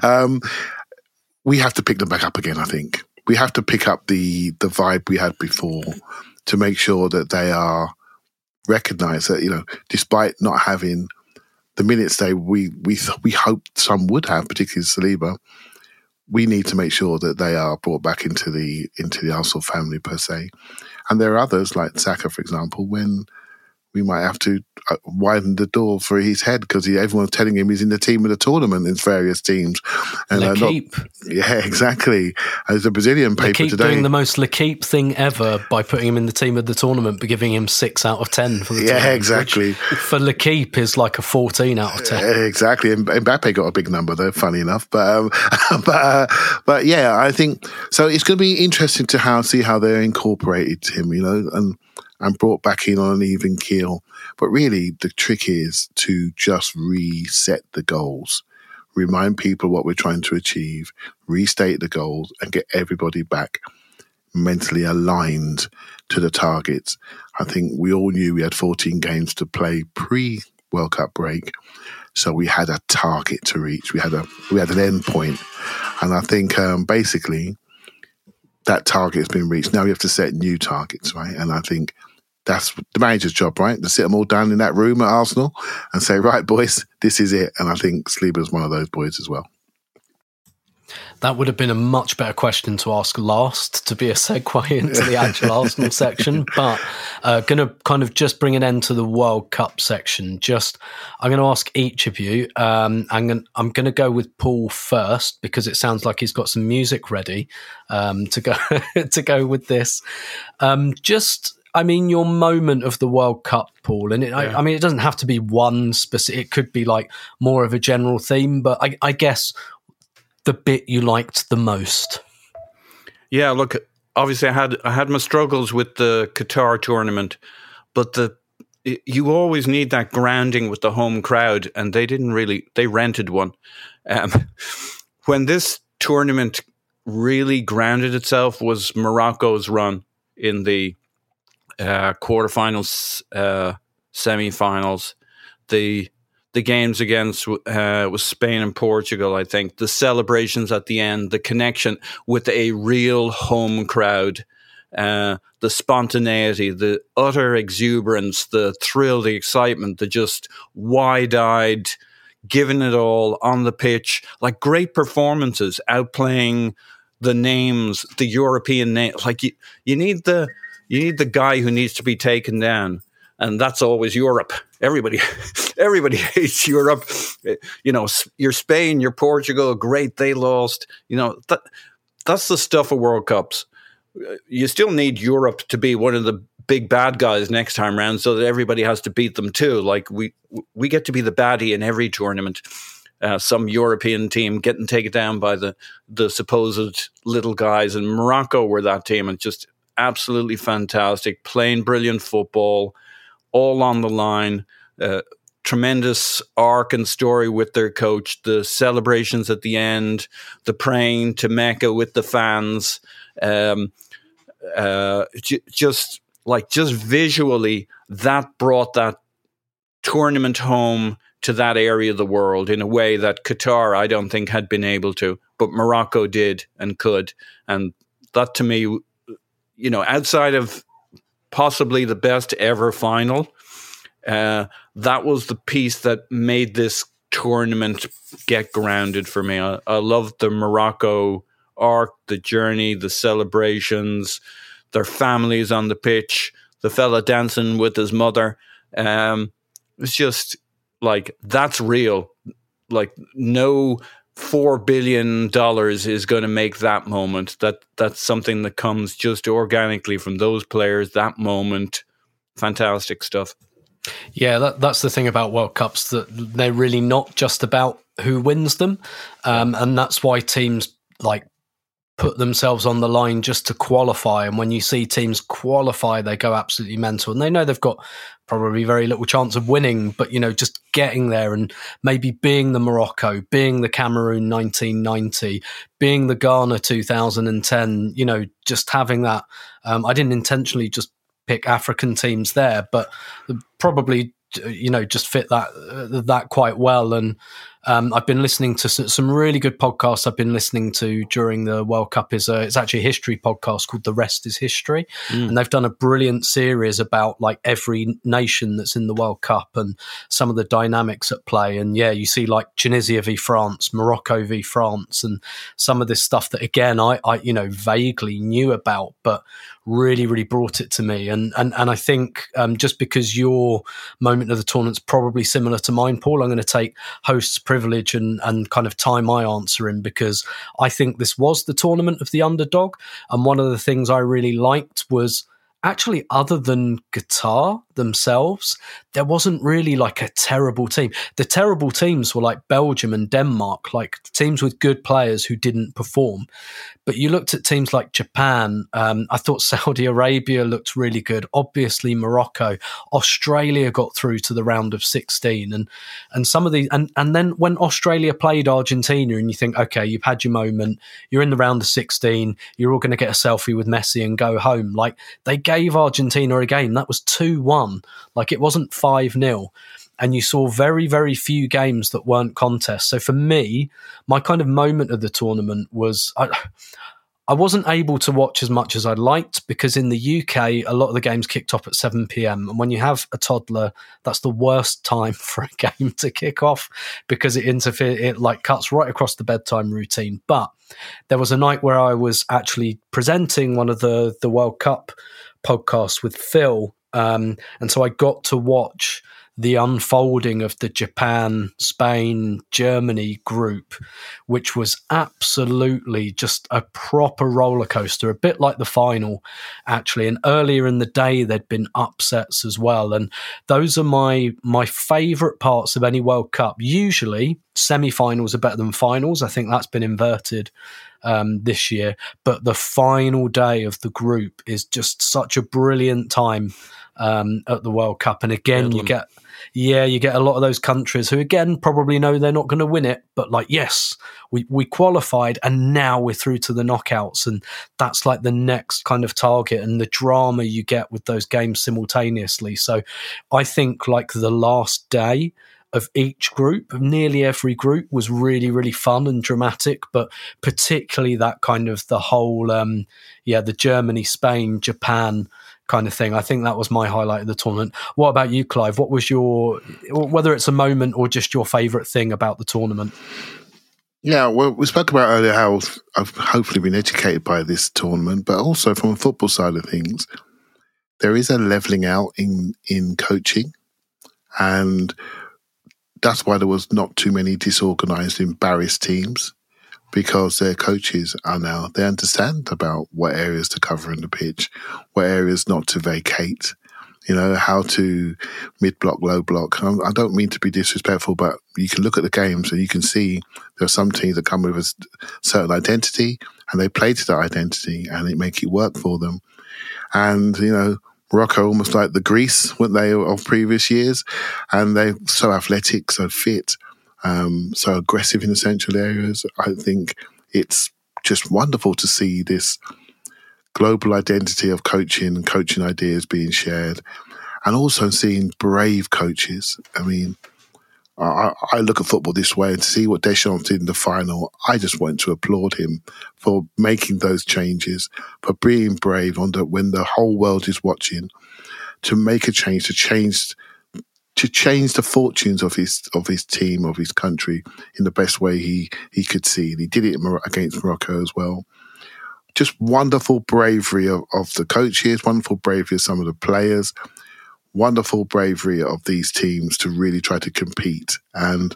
We have to pick them back up again, I think. We have to pick up the vibe we had before to make sure that they are recognised that, despite not having the minutes we hoped some would have, particularly Saliba, we need to make sure that they are brought back into the Arsenal family per se. And there are others like Saka, for example, when we might have to widen the door for his head because everyone's telling him he's in the team of the tournament in various teams. And yeah, exactly. As a Brazilian paper L'Equipe today, doing the most L'Equipe thing ever by putting him in the team of the tournament, but giving him 6 out of 10 for the tournament. Yeah, exactly. For L'Equipe is like a 14 out of 10. Exactly. And Mbappe got a big number though, funny enough. But yeah, I think so. It's going to be interesting to see how they incorporated him, and brought back in on an even keel. But really, the trick is to just reset the goals, remind people what we're trying to achieve, restate the goals, and get everybody back mentally aligned to the targets. I think we all knew we had 14 games to play pre-World Cup break, so we had a target to reach. We had an end point, and I think basically that target has been reached. Now we have to set new targets, right? And I think that's the manager's job, right? To sit them all down in that room at Arsenal and say, right, boys, this is it. And I think Saliba's one of those boys as well. That would have been a much better question to ask last, to be a segue into the actual Arsenal section. But going to kind of just bring an end to the World Cup section. I'm going to ask each of you. I'm going to go with Paul first because it sounds like he's got some music ready to go with this. Your moment of the World Cup, Paul, and it doesn't have to be one specific. It could be like more of a general theme, but I guess the bit you liked the most. Yeah, look, obviously I had my struggles with the Qatar tournament, but you always need that grounding with the home crowd, and they rented one. When this tournament really grounded itself was Morocco's run in the quarterfinals, semi-finals, the games against with Spain and Portugal, I think, the celebrations at the end, the connection with a real home crowd, the spontaneity, the utter exuberance, the thrill, the excitement, the just wide-eyed, giving it all on the pitch, like great performances, outplaying the names, the European names. Like you need the guy who needs to be taken down. And that's always Europe. Everybody hates Europe. You know, you're Spain, you're Portugal, great, they lost. You know, that's the stuff of World Cups. You still need Europe to be one of the big bad guys next time round, so that everybody has to beat them too. Like we get to be the baddie in every tournament. Some European team getting taken down by the supposed little guys, and Morocco were that team, and just absolutely fantastic, playing brilliant football, all on the line, tremendous arc and story with their coach, the celebrations at the end, the praying to Mecca with the fans, just visually, that brought that tournament home to that area of the world in a way that Qatar, I don't think, had been able to, but Morocco did and could. And that, to me, you know, outside of possibly the best ever final, that was the piece that made this tournament get grounded for me. I loved the Morocco arc, the journey, the celebrations, their families on the pitch, the fella dancing with his mother. It's just like, that's real. Like, no $4 billion is going to make that moment. That's something that comes just organically from those players, that moment. Fantastic stuff. Yeah, that's the thing about World Cups, that they're really not just about who wins them. And that's why teams like put themselves on the line just to qualify. And when you see teams qualify, they go absolutely mental. And they know they've got probably very little chance of winning, but, you know, just getting there and maybe being the Morocco, being the Cameroon 1990, being the Ghana 2010, you know, just having that. I didn't intentionally just pick African teams there, but probably, you know, just fit that quite well. And I've been listening to some really good podcasts I've been listening to during the World Cup. It's actually a history podcast called The Rest is History. And they've done a brilliant series about like every nation that's in the World Cup and some of the dynamics at play. And yeah, you see like Tunisia v France, Morocco v France, and some of this stuff that, again, I you know, vaguely knew about, but really, really brought it to me. And I think just because your moment of the tournament's probably similar to mine, Paul, I'm going to take host's privilege and kind of tie my answer in, because I think this was the tournament of the underdog. And one of the things I really liked was, actually, other than Qatar themselves, there wasn't really like a terrible team. The terrible teams were like Belgium and Denmark, like teams with good players who didn't perform. But you looked at teams like Japan. I thought Saudi Arabia looked really good. Obviously, Morocco, Australia got through to the round of 16, and some of these. And then when Australia played Argentina, and you think, okay, you've had your moment. You're in the round of 16. You're all going to get a selfie with Messi and go home. Like, they gave Argentina a game that was 2-1. Like, it wasn't 5-0. And you saw very, very few games that weren't contests. So for me, my kind of moment of the tournament was I wasn't able to watch as much as I'd liked, because in the UK, a lot of the games kicked off at 7 p.m. And when you have a toddler, that's the worst time for a game to kick off, because it like cuts right across the bedtime routine. But there was a night where I was actually presenting one of the World Cup podcasts with Phil. And so I got to watch the unfolding of the Japan, Spain, Germany group, which was absolutely just a proper roller coaster, a bit like the final, actually. And earlier in the day, there'd been upsets as well. And those are my favourite parts of any World Cup. Usually, semi-finals are better than finals. I think that's been inverted this year. But the final day of the group is just such a brilliant time at the World Cup. And again, you get a lot of those countries who, again, probably know they're not going to win it, but like, yes, we qualified and now we're through to the knockouts. And that's like the next kind of target and the drama you get with those games simultaneously. So I think like the last day of each group, of nearly every group, was really, really fun and dramatic, but particularly that kind of the whole, the Germany, Spain, Japan kind of thing. I think that was my highlight of the tournament. What about you, Clive? What was your, whether it's a moment or just your favourite thing about the tournament? Yeah, well, we spoke about earlier how I've hopefully been educated by this tournament, but also from a football side of things, there is a levelling out in coaching, and that's why there was not too many disorganised, embarrassed teams, because their coaches they understand about what areas to cover in the pitch, what areas not to vacate, how to mid-block, low block. I don't mean to be disrespectful, but you can look at the games and you can see there are some teams that come with a certain identity and they play to that identity and it make it work for them. And, Morocco, almost like the Greece, weren't they, of previous years? And they're so athletic, so fit, so aggressive in essential areas. I think it's just wonderful to see this global identity of coaching and coaching ideas being shared, and also seeing brave coaches. I mean, I look at football this way, and to see what Deschamps did in the final, I just want to applaud him for making those changes, for being brave when the whole world is watching, to make a change, to change the fortunes of his team, of his country, in the best way he could see. And he did it against Morocco as well. Just wonderful bravery of the coaches, wonderful bravery of some of the players, wonderful bravery of these teams to really try to compete. And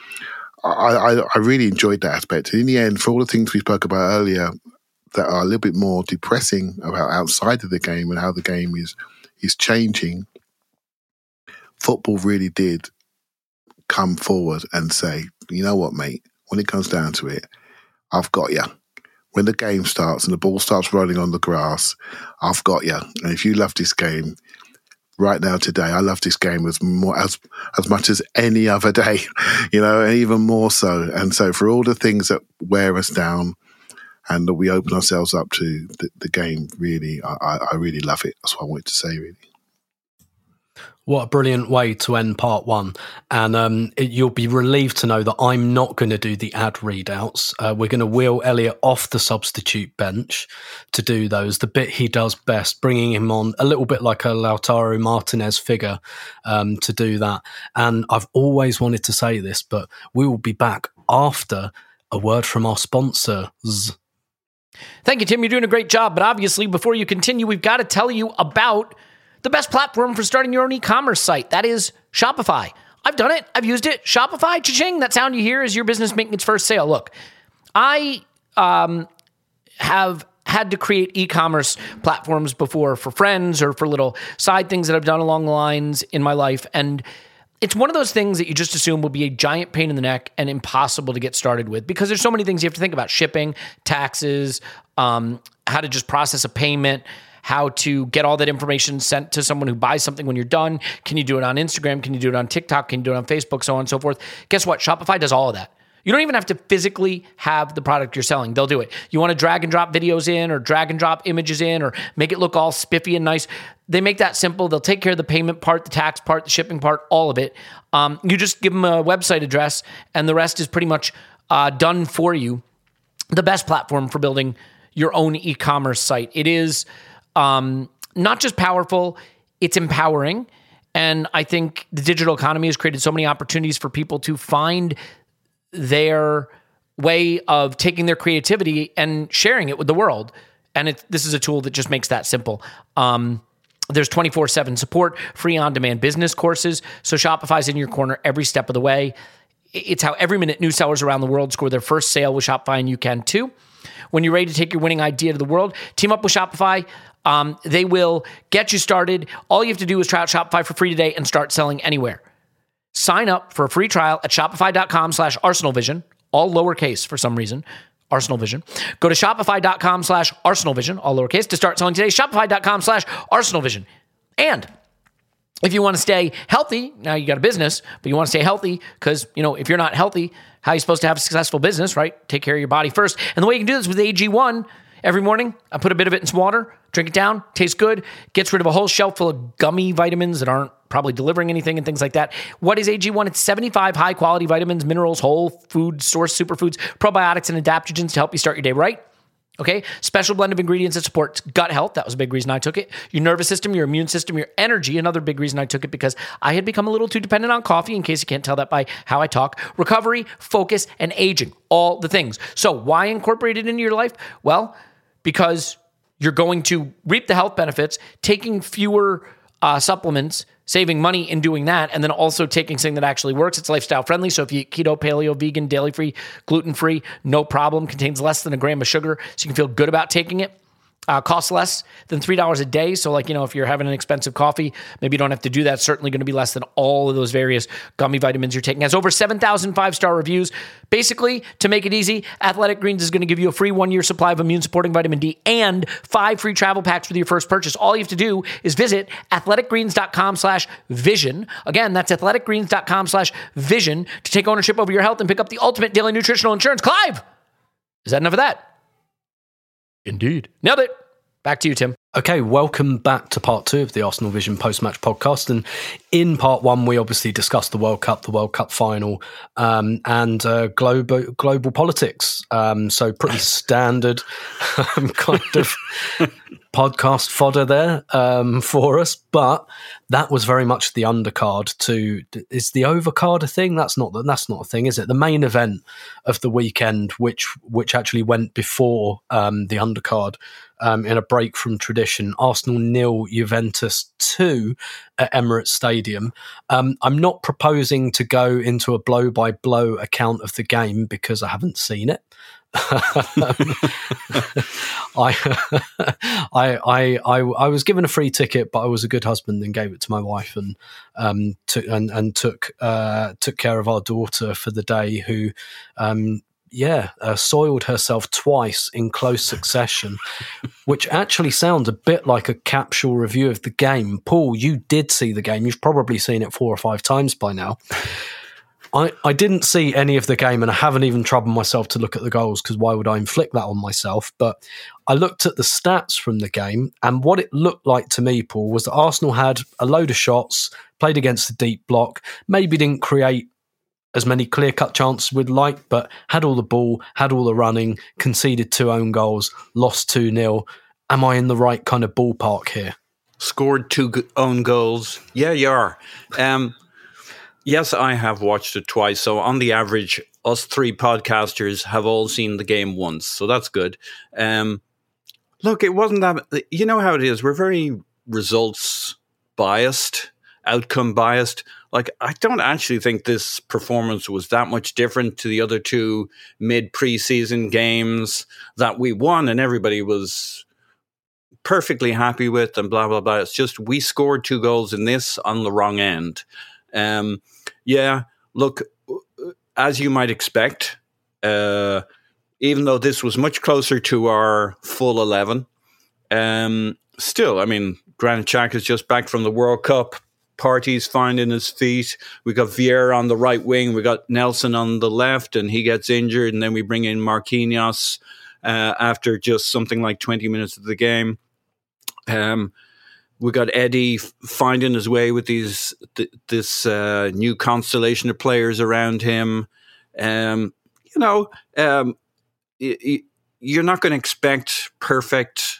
I really enjoyed that aspect. And in the end, for all the things we spoke about earlier that are a little bit more depressing about outside of the game and how the game is changing, football really did come forward and say, you know what, mate, when it comes down to it, I've got you. When the game starts and the ball starts rolling on the grass, I've got you. And if you love this game, right now today, I love this game as much as any other day, and even more so. And so for all the things that wear us down and that we open ourselves up to, the game, really, I really love it. That's what I wanted to say, really. What a brilliant way to end part one. And you'll be relieved to know that I'm not going to do the ad readouts. We're going to wheel Elliot off the substitute bench to do those. The bit he does best, bringing him on a little bit like a Lautaro Martinez figure to do that. And I've always wanted to say this, but we will be back after a word from our sponsors. Thank you, Tim. You're doing a great job. But obviously, before you continue, we've got to tell you about the best platform for starting your own e-commerce site. That is Shopify. I've done it. I've used it. Shopify, cha-ching. That sound you hear is your business making its first sale. Look, I have had to create e-commerce platforms before for friends or for little side things that I've done along the lines in my life. And it's one of those things that you just assume will be a giant pain in the neck and impossible to get started with, because there's so many things you have to think about: shipping, taxes, how to just process a payment, how to get all that information sent to someone who buys something when you're done. Can you do it on Instagram? Can you do it on TikTok? Can you do it on Facebook? So on and so forth. Guess what? Shopify does all of that. You don't even have to physically have the product you're selling. They'll do it. You want to drag and drop videos in or drag and drop images in or make it look all spiffy and nice. They make that simple. They'll take care of the payment part, the tax part, the shipping part, all of it. You just give them a website address and the rest is pretty much done for you. The best platform for building your own e-commerce site. It is not just powerful, it's empowering. And I think the digital economy has created so many opportunities for people to find their way of taking their creativity and sharing it with the world. And this is a tool that just makes that simple. There's 24/7 support, free on-demand business courses. So Shopify's in your corner every step of the way. It's how every minute new sellers around the world score their first sale with Shopify, and you can too. When you're ready to take your winning idea to the world, team up with Shopify. They will get you started. All you have to do is try out Shopify for free today and start selling anywhere. Sign up for a free trial at shopify.com/ArsenalVision, all lowercase for some reason, ArsenalVision. Go to shopify.com/ArsenalVision, all lowercase, to start selling today. Shopify.com/ArsenalVision. And if you want to stay healthy, now you got a business, but you want to stay healthy because, if you're not healthy, how are you supposed to have a successful business, right? Take care of your body first. And the way you can do this with AG1, every morning I put a bit of it in some water, drink it down, tastes good, gets rid of a whole shelf full of gummy vitamins that aren't probably delivering anything and things like that. What is AG1? It's 75 high-quality vitamins, minerals, whole food source superfoods, probiotics, and adaptogens to help you start your day right. Okay? Special blend of ingredients that supports gut health. That was a big reason I took it. Your nervous system, your immune system, your energy. Another big reason I took it because I had become a little too dependent on coffee, in case you can't tell that by how I talk. Recovery, focus, and aging. All the things. So why incorporate it into your life? Well, because you're going to reap the health benefits, taking fewer supplements, saving money in doing that, and then also taking something that actually works. It's lifestyle friendly. So if you eat keto, paleo, vegan, dairy free, gluten free, no problem. Contains less than a gram of sugar, so you can feel good about taking it. Costs less than $3 a day. So if you're having an expensive coffee, maybe you don't have to do that. It's certainly going to be less than all of those various gummy vitamins you're taking. It has over 7,000 5-star reviews. Basically, to make it easy, Athletic Greens is going to give you a free 1-year supply of immune-supporting vitamin D and 5 free travel packs with your first purchase. All you have to do is visit athleticgreens.com/vision. Again, that's athleticgreens.com/vision to take ownership over your health and pick up the ultimate daily nutritional insurance. Clive! Is that enough of that? Indeed. Nailed it. Back to you, Tim. Okay, welcome back to part 2 of the Arsenal Vision post-match podcast. And in part 1, we obviously discussed the World Cup final, and global politics. So pretty standard kind of podcast fodder there for us. But that was very much the undercard to... Is the overcard a thing? That's not a thing, is it? The main event of the weekend, which actually went before the undercard, in a break from tradition. Arsenal 0, Juventus 2 at Emirates Stadium. I'm not proposing to go into a blow-by-blow account of the game because I haven't seen it. I was given a free ticket, but I was a good husband and gave it to my wife, and took care of our daughter for the day, who soiled herself twice in close succession, which actually sounds a bit like a capsule review of the game. Paul, you did see the game. You've probably seen it 4 or 5 times by now. I didn't see any of the game, and I haven't even troubled myself to look at the goals, because why would I inflict that on myself? But I looked at the stats from the game, and what it looked like to me, Paul, was that Arsenal had a load of shots, played against a deep block, maybe didn't create as many clear-cut chances we'd like, but had all the ball, had all the running, conceded 2 own goals, lost 2-0. Am I in the right kind of ballpark here? Scored 2 own goals. Yeah, you are. Yes, I have watched it twice. So on the average, us 3 podcasters have all seen the game once. So that's good. Look, it wasn't that... You know how it is. We're very results biased, outcome biased. Like, I don't actually think this performance was that much different to the other 2 mid-preseason games that we won and everybody was perfectly happy with and blah, blah, blah. It's just we scored 2 goals in this on the wrong end. Look, as you might expect, even though this was much closer to our full 11, still, I mean, Granit Xhaka is just back from the World Cup. Partey's finding his feet. We got Vieira on the right wing. We got Nelson on the left, and he gets injured. And then we bring in Marquinhos after just something like 20 minutes of the game. We got Eddie finding his way with this new constellation of players around him. You're not going to expect perfect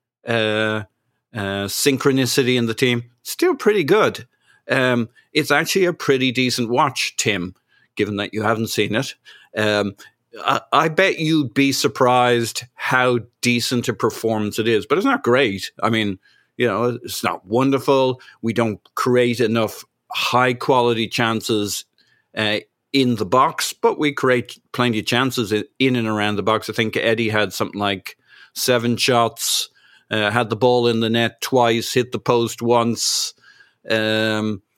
synchronicity in the team. Still pretty good. It's actually a pretty decent watch, Tim, given that you haven't seen it. I bet you'd be surprised how decent a performance it is, but it's not great. I mean, it's not wonderful. We don't create enough high-quality chances in the box, but we create plenty of chances in and around the box. I think Eddie had something like 7 shots, had the ball in the net twice, hit the post once.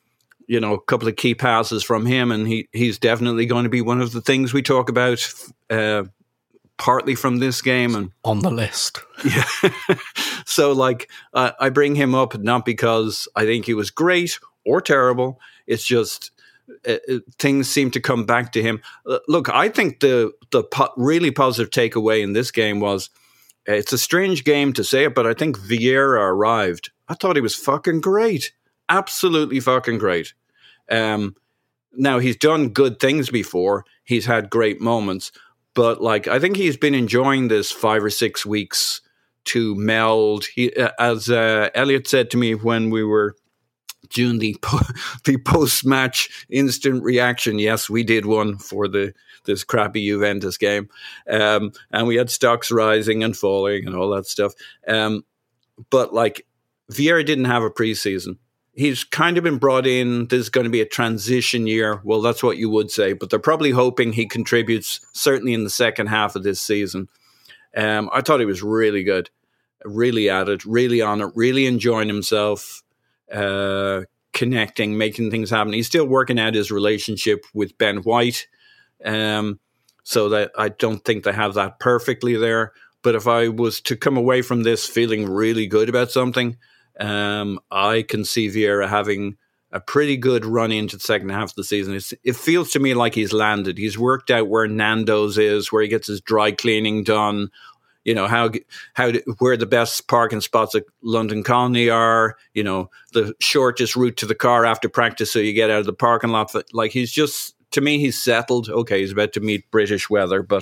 a couple of key passes from him, and he's definitely going to be one of the things we talk about, partly from this game and on the list. Yeah. So, like, I bring him up not because I think he was great or terrible. It's just things seem to come back to him. Look, I think the really positive takeaway in this game was, it's a strange game to say it, but I think Vieira arrived. I thought he was fucking great. Absolutely fucking great. Now, he's done good things before. He's had great moments. But, like, I think he's been enjoying this 5 or 6 weeks to meld. As Elliot said to me when we were doing the post-match instant reaction, yes, we did one for this crappy Juventus game. And we had stocks rising and falling and all that stuff. But, like, Vieira didn't have a preseason. He's kind of been brought in. This is going to be a transition year. Well, that's what you would say. But they're probably hoping he contributes, certainly in the second half of this season. I thought he was really good. Really at it. Really on it. Really enjoying himself. Connecting. Making things happen. He's still working out his relationship with Ben White. So that I don't think they have that perfectly there. But if I was to come away from this feeling really good about something, I can see Vieira having a pretty good run into the second half of the season. It feels to me like he's landed. He's worked out where Nando's is, where he gets his dry cleaning done. Where the best parking spots at London Colney are. The shortest route to the car after practice, so you get out of the parking lot. Like, he's just, to me, he's settled. Okay, he's about to meet British weather, but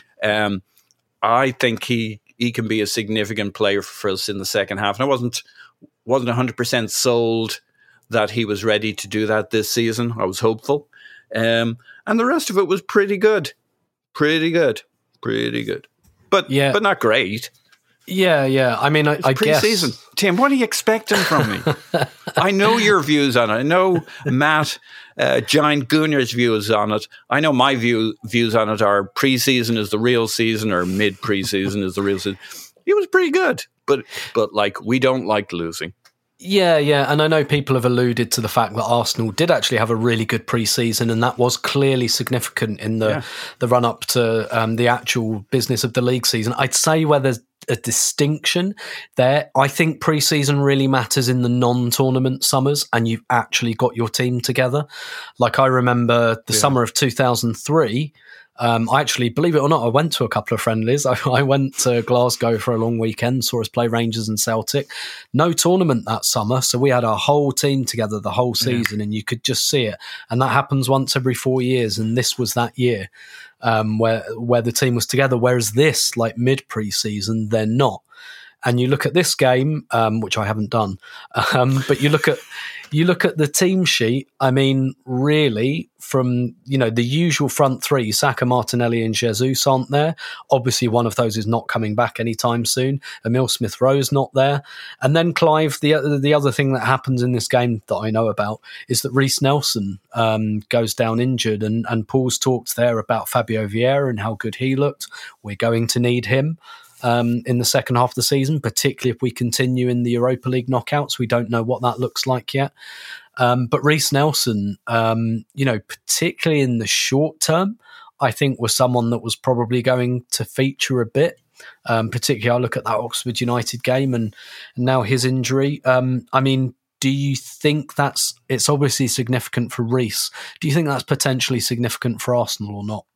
I think he can be a significant player for us in the second half. And I wasn't 100% sold that he was ready to do that this season. I was hopeful. And the rest of it was pretty good. But not great. Yeah. I mean, I guess. Pre-season. Tim, what are you expecting from me? I know your views on it. I know Matt, Giant Gooner's views on it. I know my views on it are pre-season is the real season, or mid-pre-season is the real season. He was pretty good. But like, we don't like losing. Yeah, and I know people have alluded to the fact that Arsenal did actually have a really good pre-season, and that was clearly significant in the run-up to the actual business of the league season. I'd say where there's a distinction there, I think pre-season really matters in the non-tournament summers, and you've actually got your team together. Like, I remember the summer of 2003, I actually, believe it or not, I went to a couple of friendlies. I went to Glasgow for a long weekend, saw us play Rangers and Celtic. No tournament that summer, so we had our whole team together the whole season, and you could just see it. And that happens once every 4 years, and this was that year where the team was together, whereas this, like mid-pre-season, they're not. And you look at this game, which I haven't done, but you look at the team sheet. I mean, really, from the usual front three, Saka, Martinelli, and Jesus aren't there. Obviously, one of those is not coming back anytime soon. Emile Smith-Rowe's not there, and then Clive. The other thing that happens in this game that I know about is that Reiss Nelson goes down injured, and Paul's talked there about Fabio Vieira and how good he looked. We're going to need him in the second half of the season, particularly if we continue in the Europa League knockouts. We don't know what that looks like yet. But Reiss Nelson, particularly in the short term, I think was someone that was probably going to feature a bit. Particularly, I look at that Oxford United game and now his injury. I mean, do you think it's obviously significant for Reiss? Do you think that's potentially significant for Arsenal or not?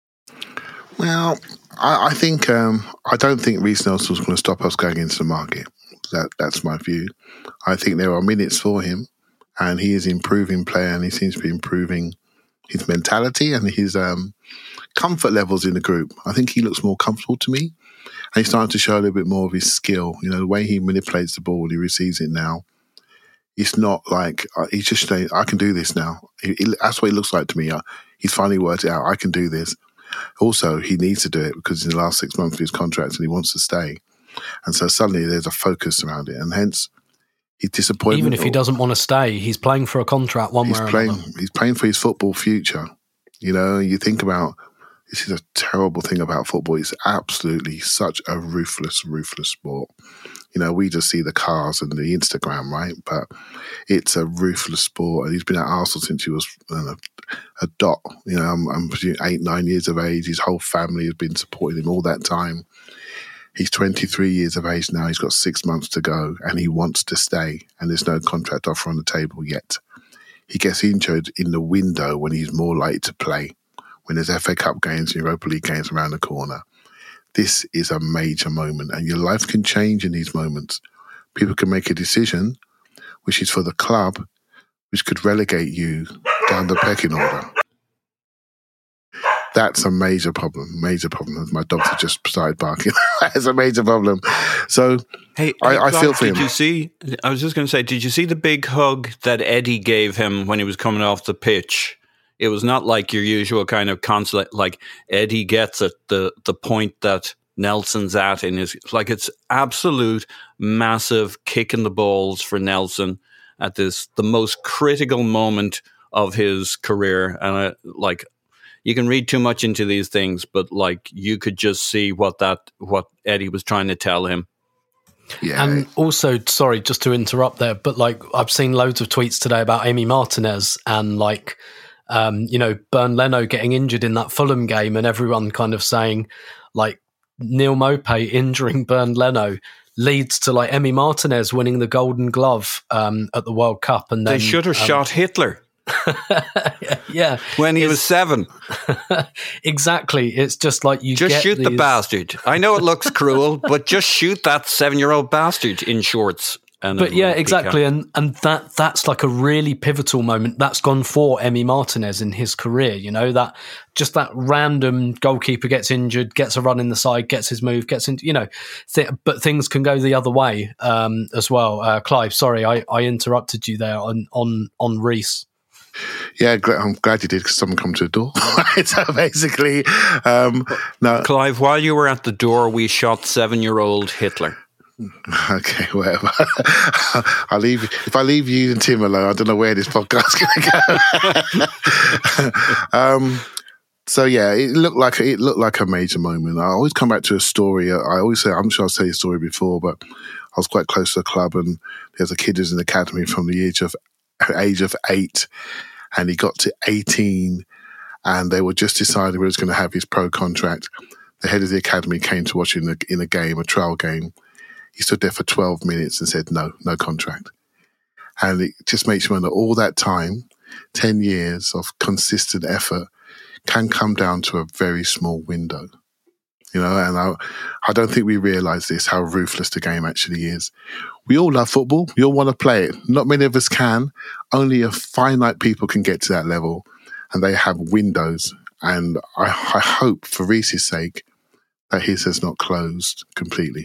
Well, I think I don't think Reiss Nelson was going to stop us going into the market. That's my view. I think there are minutes for him, and he is an improving player, and he seems to be improving his mentality and his comfort levels in the group. I think he looks more comfortable to me, and he's starting to show a little bit more of his skill. The way he manipulates the ball when he receives it now. It's not like he's just saying, I can do this now. That's what it looks like to me. He's finally worked it out. I can do this. Also, he needs to do it because in the last 6 months of his contract and he wants to stay. And so suddenly there's a focus around it. And hence, he's disappointed. Even if he doesn't want to stay, he's playing for a contract one way or another. He's playing for his football future. You think about this is a terrible thing about football. It's absolutely such a ruthless sport. We just see the cars and the Instagram, right? But it's a ruthless sport. And he's been at Arsenal since he was a dot. I'm 8, 9 years of age. His whole family has been supporting him all that time. He's 23 years of age now. He's got 6 months to go and he wants to stay. And there's no contract offer on the table yet. He gets injured in the window when he's more likely to play, when there's FA Cup games and Europa League games around the corner. This is a major moment, and your life can change in these moments. People can make a decision, which is for the club, which could relegate you down the pecking order. That's a major problem. My dogs have just started barking. That's a major problem. So, hey, I feel for him. I was just going to say, did you see the big hug that Eddie gave him when he was coming off the pitch? It was not like your usual kind of consulate, like Eddie gets at the point that Nelson's at in his, like, it's absolute massive kick in the balls for Nelson at the most critical moment of his career. And you can read too much into these things, but you could just see what Eddie was trying to tell him. Yeah. And also, sorry, just to interrupt there, but I've seen loads of tweets today about Emi Martinez and Bernd Leno getting injured in that Fulham game, and everyone kind of saying Neil Maupay injuring Bernd Leno leads to Emi Martinez winning the Golden Glove at the World Cup, and then they should have shot Hitler. Yeah, when he was 7. Exactly. It's just you just shoot the bastard. I know it looks cruel, but just shoot that 7-year-old bastard in shorts. But yeah, exactly, and that's a really pivotal moment. That's gone for Emi Martinez in his career. That random goalkeeper gets injured, gets a run in the side, gets his move, gets into but things can go the other way as well. Clive, sorry, I interrupted you there on Reece. Yeah, I'm glad you did, because someone come to the door. So basically, no. Clive, while you were at the door, we shot 7-year-old Hitler. Okay, whatever. If I leave you and Tim alone, I don't know where this podcast is going to go. So yeah, it looked like a major moment. I always come back to a story. I always say, I'm sure I've said a story before, but I was quite close to the club, and there's a kid who's in the academy from the age of 8, and he got to 18, and they were just deciding whether he was going to have his pro contract. The head of the academy came to watch in a game, a trial game. He stood there for 12 minutes and said, no contract. And it just makes you wonder, all that time, 10 years of consistent effort can come down to a very small window. And I don't think we realise this, how ruthless the game actually is. We all love football. We all want to play it. Not many of us can. Only a finite people can get to that level, and they have windows. And I hope, for Reece's sake, that his has not closed completely.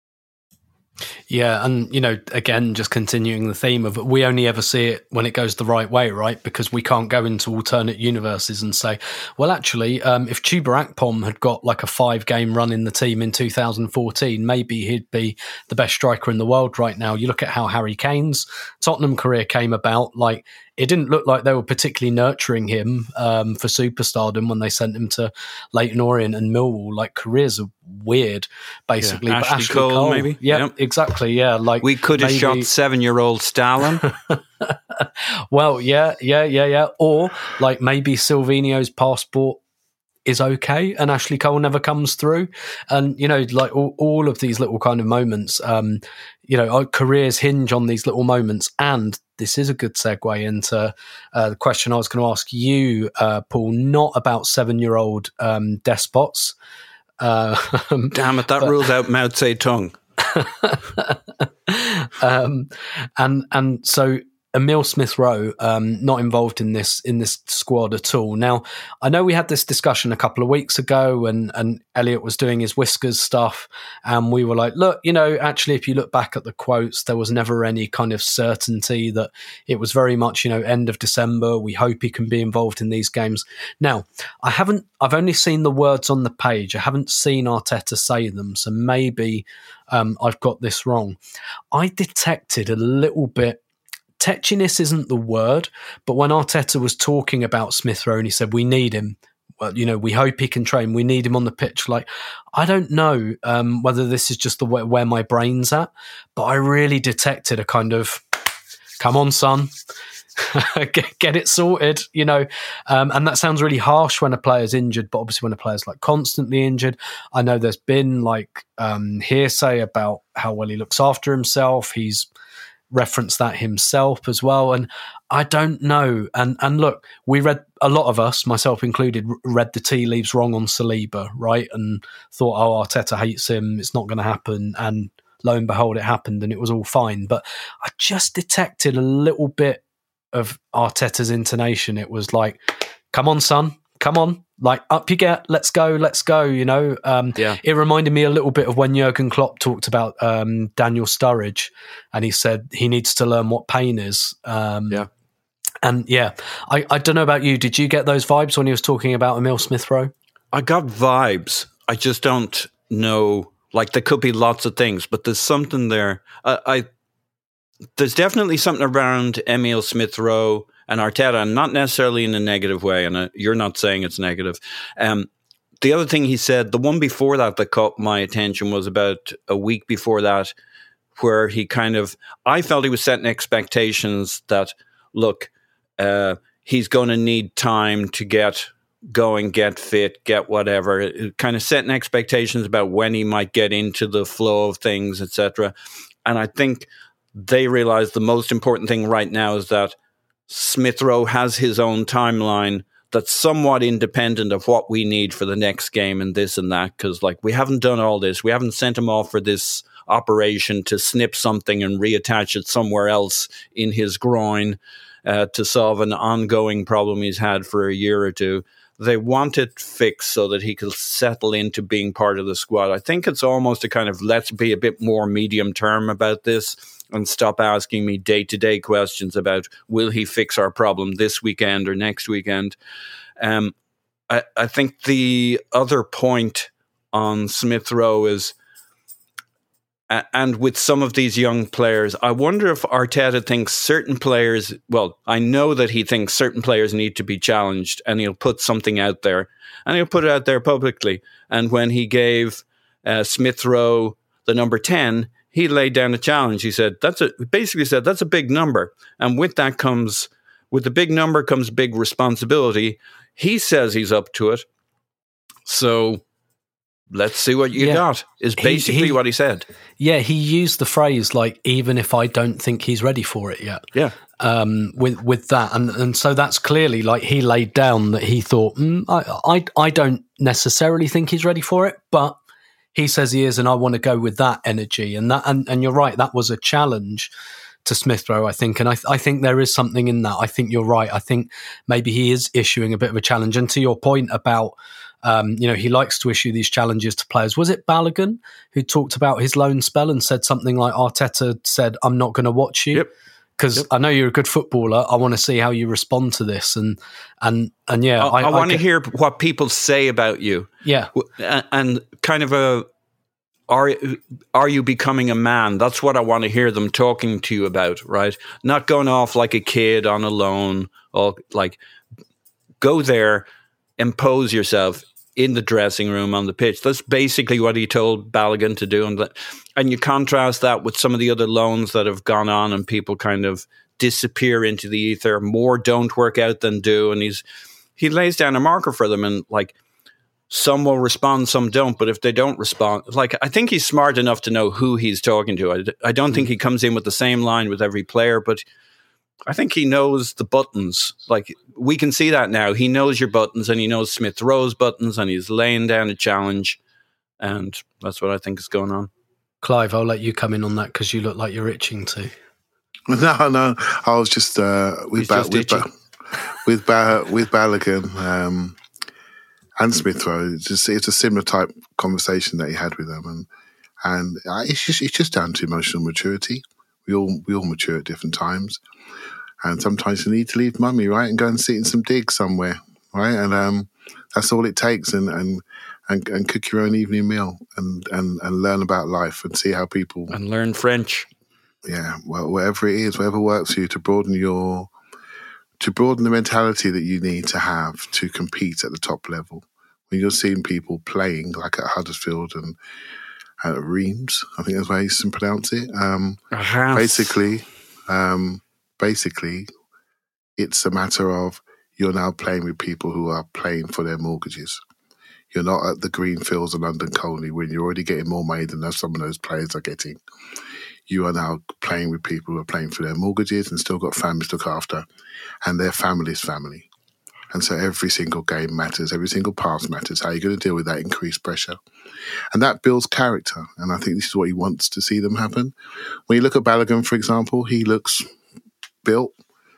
Yeah, and again, just continuing the theme of we only ever see it when it goes the right way, right? Because we can't go into alternate universes and say, well, actually, if Chuba Akpom had got a 5-game run in the team in 2014, maybe he'd be the best striker in the world right now. You look at how Harry Kane's Tottenham career came about, it didn't look like they were particularly nurturing him for superstardom when they sent him to Leyton Orient and Millwall. Careers are weird, basically. Yeah, but Ashley Cole, maybe. Yeah, exactly. Yeah, we could have shot 7-year-old Stalin. Well, yeah. Or maybe Silvinho's passport is okay and Ashley Cole never comes through. And, all of these little kind of moments, our careers hinge on these little moments. And this is a good segue into the question I was going to ask you, Paul, not about 7-year-old despots. Damn it, that rules out Mao Zedong. And so Emile Smith-Rowe not involved in this squad at all. Now, I know we had this discussion a couple of weeks ago and Elliot was doing his Whiskers stuff, and we were like, look, actually, if you look back at the quotes, there was never any kind of certainty that it was very much, end of December. We hope he can be involved in these games. Now, I've only seen the words on the page. I haven't seen Arteta say them, so maybe I've got this wrong. I detected a little bit, tetchiness isn't the word, but when Arteta was talking about Smith-Rowe and he said, we need him, well, we hope he can train. We need him on the pitch. Like, I don't know whether this is just where my brain's at, but I really detected a kind of, come on, son, get it sorted, and that sounds really harsh when a player's injured, but obviously when a player's like constantly injured, I know there's been like hearsay about how well he looks after himself. He's referenced that himself as well, and I don't know. And look, we read, a lot of us, myself included, read the tea leaves wrong on Saliba, right? And thought, oh, Arteta hates him, it's not going to happen. And lo and behold, it happened, and it was all fine. But I just detected a little bit of Arteta's intonation. It was like, come on, son, come on, like, up you get, let's go. It reminded me a little bit of when Jurgen Klopp talked about Daniel Sturridge, and he said he needs to learn what pain is. I don't know about you, did you get those vibes when he was talking about Emile Smith-Rowe? I got vibes. I just don't know, like, there could be lots of things, but there's something there. There's definitely something around Emile Smith-Rowe and Arteta, and not necessarily in a negative way, and you're not saying it's negative. The other thing he said, the one before that caught my attention, was about a week before that, where he I felt he was setting expectations that, look, he's going to need time to get going, get fit, get whatever, kind of setting expectations about when he might get into the flow of things, etc. And I think they realize the most important thing right now is that Smith-Rowe has his own timeline that's somewhat independent of what we need for the next game and this and that, because like, we haven't done all this. We haven't sent him off for this operation to snip something and reattach it somewhere else in his groin to solve an ongoing problem he's had for a year or two. They want it fixed so that he can settle into being part of the squad. I think it's almost a kind of, let's be a bit more medium term about this and stop asking me day-to-day questions about, will he fix our problem this weekend or next weekend? I think the other point on Smith-Rowe is, and with some of these young players, I wonder if Arteta thinks certain players, well, I know that he thinks certain players need to be challenged, and he'll put something out there, and he'll put it out there publicly. And when he gave Smith-Rowe the number 10, he laid down a challenge. He said, basically said, that's a big number. And with the big number comes big responsibility. He says he's up to it. So let's see what you got, is basically what he said. Yeah, he used the phrase, like, even if I don't think he's ready for it yet. Yeah. With that. And so that's clearly, like, he laid down that he thought, I don't necessarily think he's ready for it, but he says he is, and I want to go with that energy. And that, and you're right, that was a challenge to Smith-Rowe, I think. And I think there is something in that. I think you're right. I think maybe he is issuing a bit of a challenge. And to your point about, he likes to issue these challenges to players. Was it Balogun who talked about his loan spell and said something like, Arteta said, I'm not going to watch you? Yep. Because I know you're a good footballer. I want to see how you respond to this. And yeah. I want to hear what people say about you. Yeah. And kind of are you becoming a man? That's what I want to hear them talking to you about, right? Not going off like a kid on a loan, or like, go there, impose yourself in the dressing room, on the pitch. That's basically what he told Balogun to do. And you contrast that with some of the other loans that have gone on and people kind of disappear into the ether. More don't work out than do. And he lays down a marker for them, and like, some will respond, some don't. But if they don't respond, like, I think he's smart enough to know who he's talking to. I don't think he comes in with the same line with every player, but I think he knows the buttons. Like, we can see that now. He knows your buttons, and he knows Smith-Rowe's buttons, and he's laying down a challenge. And that's what I think is going on. Clive, I'll let you come in on that because you look like you're itching to. No. I was just with Balogun and Smith-Rowe. It's a similar type conversation that he had with them, and it's just down to emotional maturity. We all mature at different times, and sometimes you need to leave mummy, right, and go and sit in some digs somewhere, right, and that's all it takes, and cook your own evening meal and learn about life and see how people, and learn French. Yeah, well, whatever it is, whatever works for you to broaden your to broaden the mentality that you need to have to compete at the top level. When you're seeing people playing like at Huddersfield and at Reims, I think that's how you can pronounce it. Basically, it's a matter of you're now playing with people who are playing for their mortgages. You're not at the Greenfields of London Colney when you're already getting more money than some of those players are getting. You are now playing with people who are playing for their mortgages and still got families to look after, and their family's family. And so every single game matters, every single pass matters. How are you going to deal with that increased pressure? And that builds character, and I think this is what he wants to see them happen. When you look at Balogun, for example, he looks built.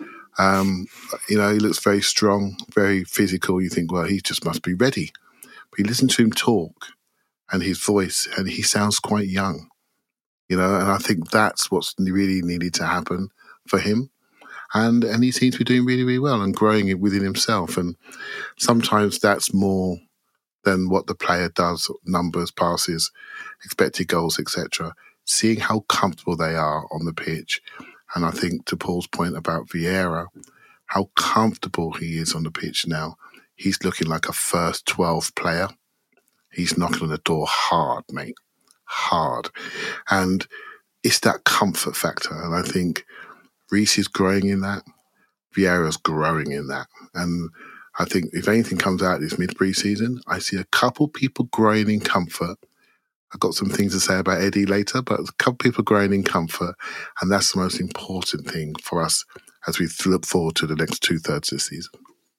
He looks very strong, very physical. You think, well, he just must be ready. But you listen to him talk and his voice, and he sounds quite young, and I think that's what's really needed to happen for him. And he seems to be doing really, really well and growing it within himself. And sometimes that's more than what the player does, numbers, passes, expected goals, etc. Seeing how comfortable they are on the pitch. And I think to Paul's point about Vieira, how comfortable he is on the pitch now. He's looking like a first 12 player. He's knocking on the door hard, mate. Hard. And it's that comfort factor. And I think Reece is growing in that. Vieira's growing in that. And I think if anything comes out this mid-pre-season, I see a couple people growing in comfort. I've got some things to say about Eddie later, but a couple people growing in comfort. And that's the most important thing for us as we look forward to the next 2/3 of the season.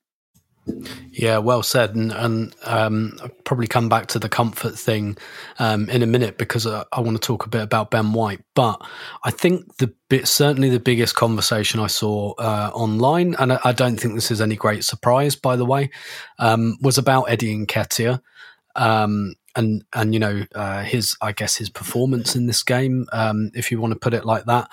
Yeah, well said. And I'll probably come back to the comfort thing in a minute because I want to talk a bit about Ben White. But I think certainly the biggest conversation I saw online, and I don't think this is any great surprise, by the way, was about Eddie Nketiah. And his performance in this game, if you want to put it like that.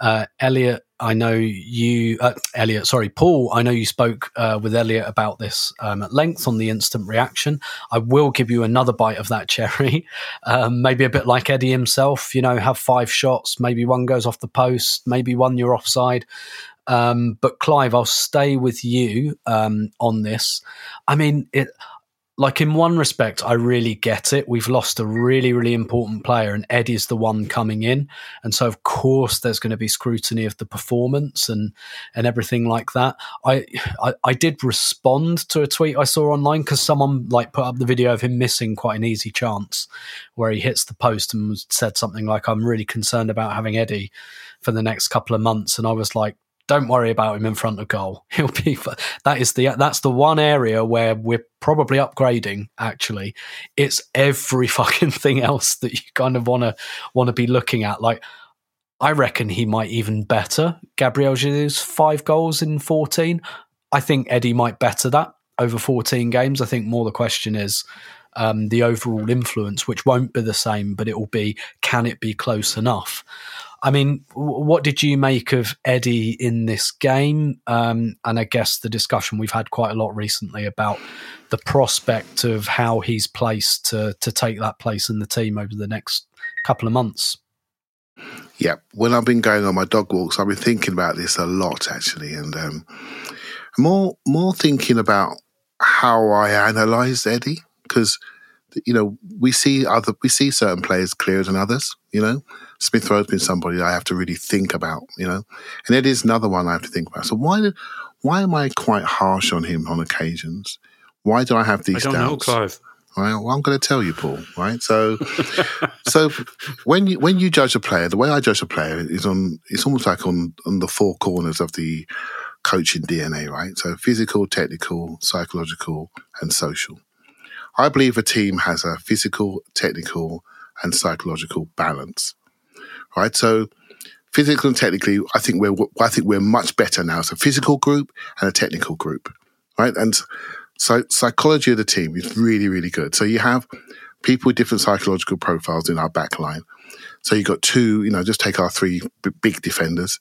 Paul, I know you spoke with Elliot about this at length on the instant reaction. I will give you another bite of that cherry. Maybe a bit like Eddie himself, have 5 shots, maybe one goes off the post, maybe one you're offside. But Clive, I'll stay with you on this. I mean, in one respect, I really get it. We've lost a really, really important player and Eddie's the one coming in. And so, of course, there's going to be scrutiny of the performance and everything like that. I did respond to a tweet I saw online because someone put up the video of him missing quite an easy chance where he hits the post and said something like, I'm really concerned about having Eddie for the next couple of months. And I was like, don't worry about him in front of goal. He'll be. That's the one area where we're probably upgrading. Actually, it's every fucking thing else that you kind of want to be looking at. I reckon he might even better Gabriel Jesus' 5 goals in 14. I think Eddie might better that over 14 games. I think more the question is the overall influence, which won't be the same, but it will be, can it be close enough? I mean, what did you make of Eddie in this game? And I guess the discussion we've had quite a lot recently about the prospect of how he's placed to take that place in the team over the next couple of months. Yeah, when I've been going on my dog walks, I've been thinking about this a lot, actually, and more thinking about how I analyse Eddie, because we see certain players clearer than others. Smith Rowe's been somebody I have to really think about. And Eddie's another one I have to think about. So why am I quite harsh on him on occasions? Why do I have these doubts? I don't know, Clive. Right, well, I'm going to tell you, Paul. Right, so when you judge a player, the way I judge a player is it's almost like on the 4 corners of the coaching DNA, right? So physical, technical, psychological, and social. I believe a team has a physical, technical, and psychological balance, right? So physically and technically, I think we're much better now. It's a physical group and a technical group, right? And so psychology of the team is really, really good. So you have people with different psychological profiles in our back line. So you've got 2, just take our 3 big defenders.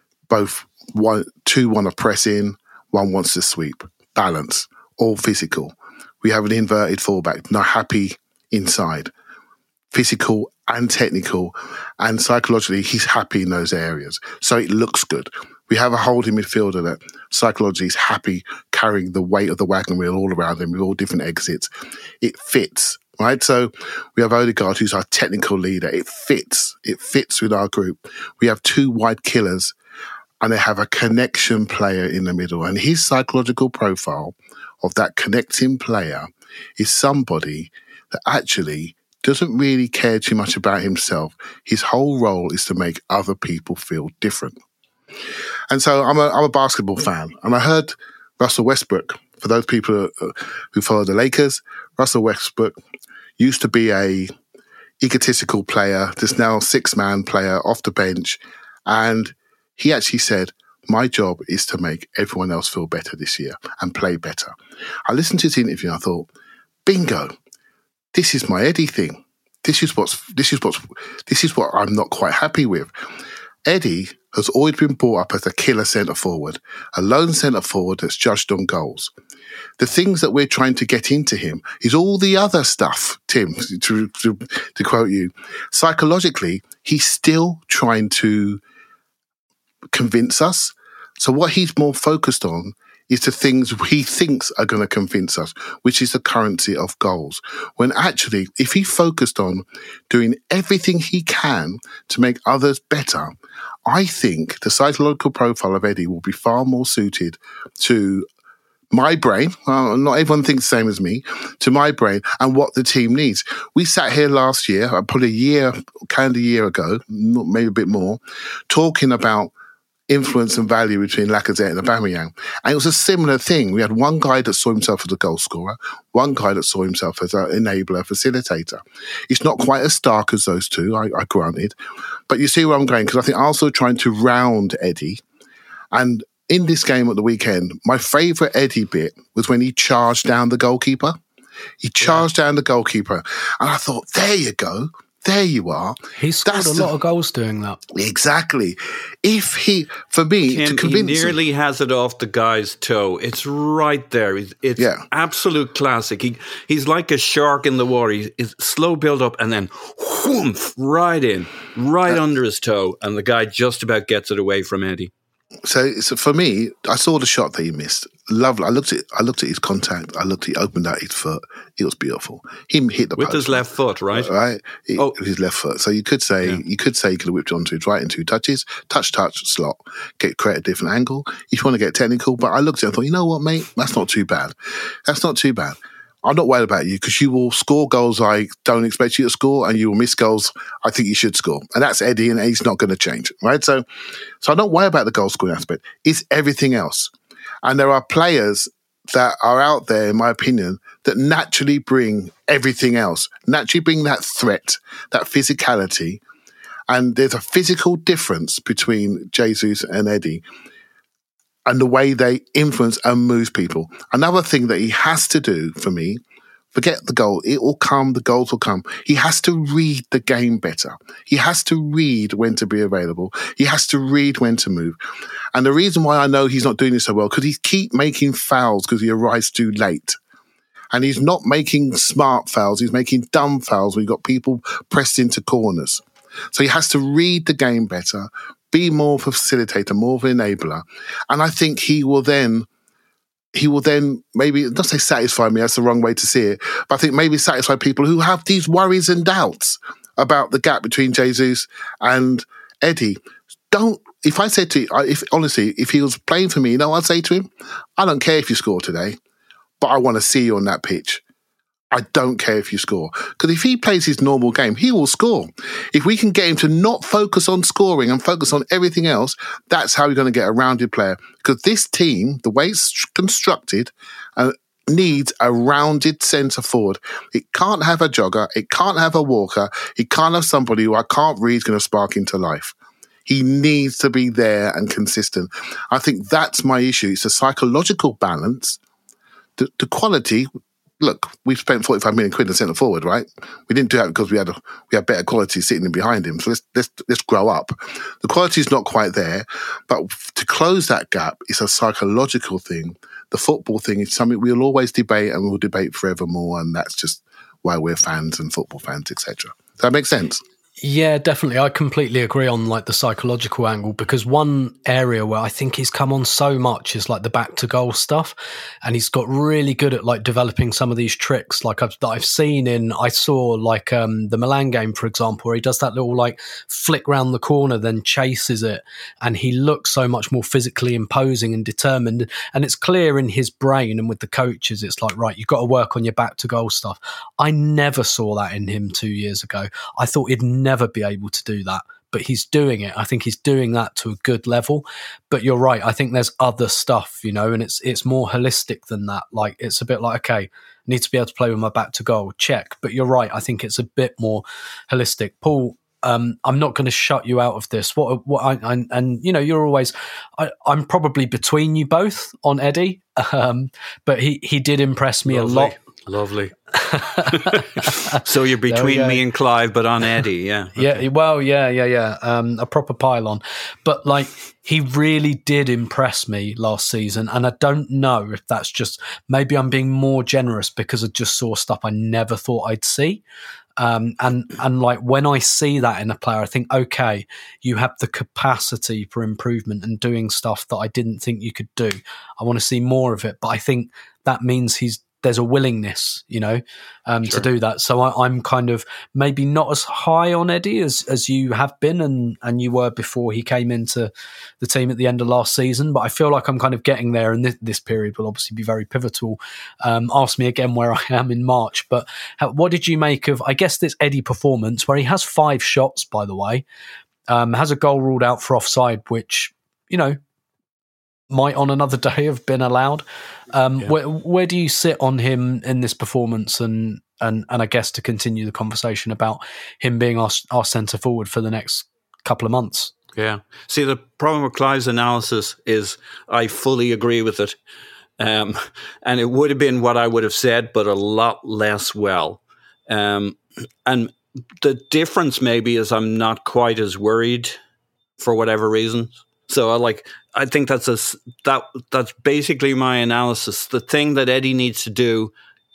Two want to press in, one wants to sweep. Balance, all physical. We have an inverted fullback, not happy inside. Physical and technical, and psychologically, he's happy in those areas. So it looks good. We have a holding midfielder that psychologically is happy carrying the weight of the wagon wheel all around him with all different exits. It fits, right? So we have Odegaard, who's our technical leader. It fits. It fits with our group. We have 2 wide killers, and they have a connection player in the middle. And his psychological profile of that connecting player is somebody that actually doesn't really care too much about himself. His whole role is to make other people feel different. And so I'm a basketball fan, and I heard Russell Westbrook. For those people who follow the Lakers, Russell Westbrook used to be a egotistical player, this now 6-man player off the bench, and he actually said, my job is to make everyone else feel better this year and play better. I listened to his interview and I thought, bingo, this is my Eddie thing. This is what I'm not quite happy with. Eddie has always been brought up as a killer centre forward, a lone centre forward that's judged on goals. The things that we're trying to get into him is all the other stuff, Tim, to quote you. Psychologically, he's still trying to convince us. So what he's more focused on is the things he thinks are going to convince us, which is the currency of goals. When actually, if he focused on doing everything he can to make others better, I think the psychological profile of Eddie will be far more suited to my brain. Not everyone thinks the same as me, to my brain and what the team needs. We sat here last year, probably calendar year ago, maybe a bit more, talking about influence and value between Lacazette and Aubameyang. And it was a similar thing. We had one guy that saw himself as a goal scorer, one guy that saw himself as an enabler, facilitator. It's not quite as stark as those two, I granted. But you see where I'm going, because I think Arsenal are trying to round Eddie. And in this game at the weekend, my favourite Eddie bit was when he charged down the goalkeeper. He charged down the goalkeeper. And I thought, there you go. There you are. He scored a lot of goals doing that. Exactly. If he, for me, Tim, to convince he nearly has it off the guy's toe. It's right there. It's absolute classic. He's like a shark in the water. He's slow build up and then whoomph, right in, right under his toe. And the guy just about gets it away from Eddie. So for me, I saw the shot that he missed. Lovely. I looked at his contact. He opened out his foot. It was beautiful. Him hit the with post, his left foot, right? Right. His left foot. So you could say he could have whipped onto his right in 2 touches, touch, slot, create a different angle. If you want to get technical, but I looked at it and thought, you know what, mate, that's not too bad. That's not too bad. I'm not worried about you because you will score goals I don't expect you to score, and you will miss goals I think you should score. And that's Eddie, and he's not going to change, right? So I don't worry about the goal scoring aspect. It's everything else. And there are players that are out there, in my opinion, that naturally bring everything else, naturally bring that threat, that physicality. And there's a physical difference between Jesus and Eddie and the way they influence and move people. Another thing that he has to do for me, forget the goal, it will come, the goals will come. He has to read the game better. He has to read when to be available. He has to read when to move. And the reason why I know he's not doing this so well, because he keeps making fouls because he arrives too late. And he's not making smart fouls, he's making dumb fouls when you've got people pressed into corners. So he has to read the game better, be more of a facilitator, more of an enabler. And I think he will then maybe, not say satisfy me, that's the wrong way to see it, but I think maybe satisfy people who have these worries and doubts about the gap between Jesus and Eddie. If I said to you, if he was playing for me, you know what I'd say to him? I don't care if you score today, but I want to see you on that pitch. I don't care if you score. Because if he plays his normal game, he will score. If we can get him to not focus on scoring and focus on everything else, that's how you're going to get a rounded player. Because this team, the way it's constructed, needs a rounded centre forward. It can't have a jogger. It can't have a walker. It can't have somebody who I can't read is going to spark into life. He needs to be there and consistent. I think that's my issue. It's a psychological balance. The quality... Look, we've spent 45 million quid on centre forward, right? We didn't do that because we had better quality sitting in behind him. So let's grow up. The quality is not quite there, but to close that gap is a psychological thing. The football thing is something we'll always debate and we'll debate forevermore, and that's just why we're fans and football fans, etc. Does that make sense? Yeah, definitely. I completely agree on like the psychological angle, because one area where I think he's come on so much is like the back to goal stuff, and he's got really good at like developing some of these tricks. Like I've seen I saw like the Milan game, for example, where he does that little like flick round the corner, then chases it, and he looks so much more physically imposing and determined. And it's clear in his brain and with the coaches, it's like, right, you've got to work on your back to goal stuff. I never saw that in him 2 years ago. I thought he'd never be able to do that, but he's doing it. I think he's doing that to a good level. But you're right. I think there's other stuff, and it's more holistic than that. Like it's a bit like, okay, I need to be able to play with my back to goal, check. But you're right. I think it's a bit more holistic. Paul, I'm not going to shut you out of this. You're always. I'm probably between you both on Eddie, but he did impress me a lot. Lovely. So you're between me and Clive, but on Eddie, yeah. Okay. Yeah, well, yeah. A proper pylon. But like, he really did impress me last season. And I don't know if that's just, maybe I'm being more generous because I just saw stuff I never thought I'd see. And like when I see that in a player, I think, okay, you have the capacity for improvement and doing stuff that I didn't think you could do. I want to see more of it. But I think that means there's a willingness, sure, to do that. So I'm kind of maybe not as high on Eddie as you have been and you were before he came into the team at the end of last season. But I feel like I'm kind of getting there, and this period will obviously be very pivotal. Ask me again where I am in March. But what did you make of, I guess, this Eddie performance where he has 5 shots, by the way, has a goal ruled out for offside, which, might on another day have been allowed. Where do you sit on him in this performance, and I guess to continue the conversation about him being our centre forward for the next couple of months? Yeah. See, the problem with Clive's analysis is I fully agree with it. And it would have been what I would have said, but a lot less well. And the difference maybe is I'm not quite as worried for whatever reason. So I think that's basically my analysis. The thing that Eddie needs to do,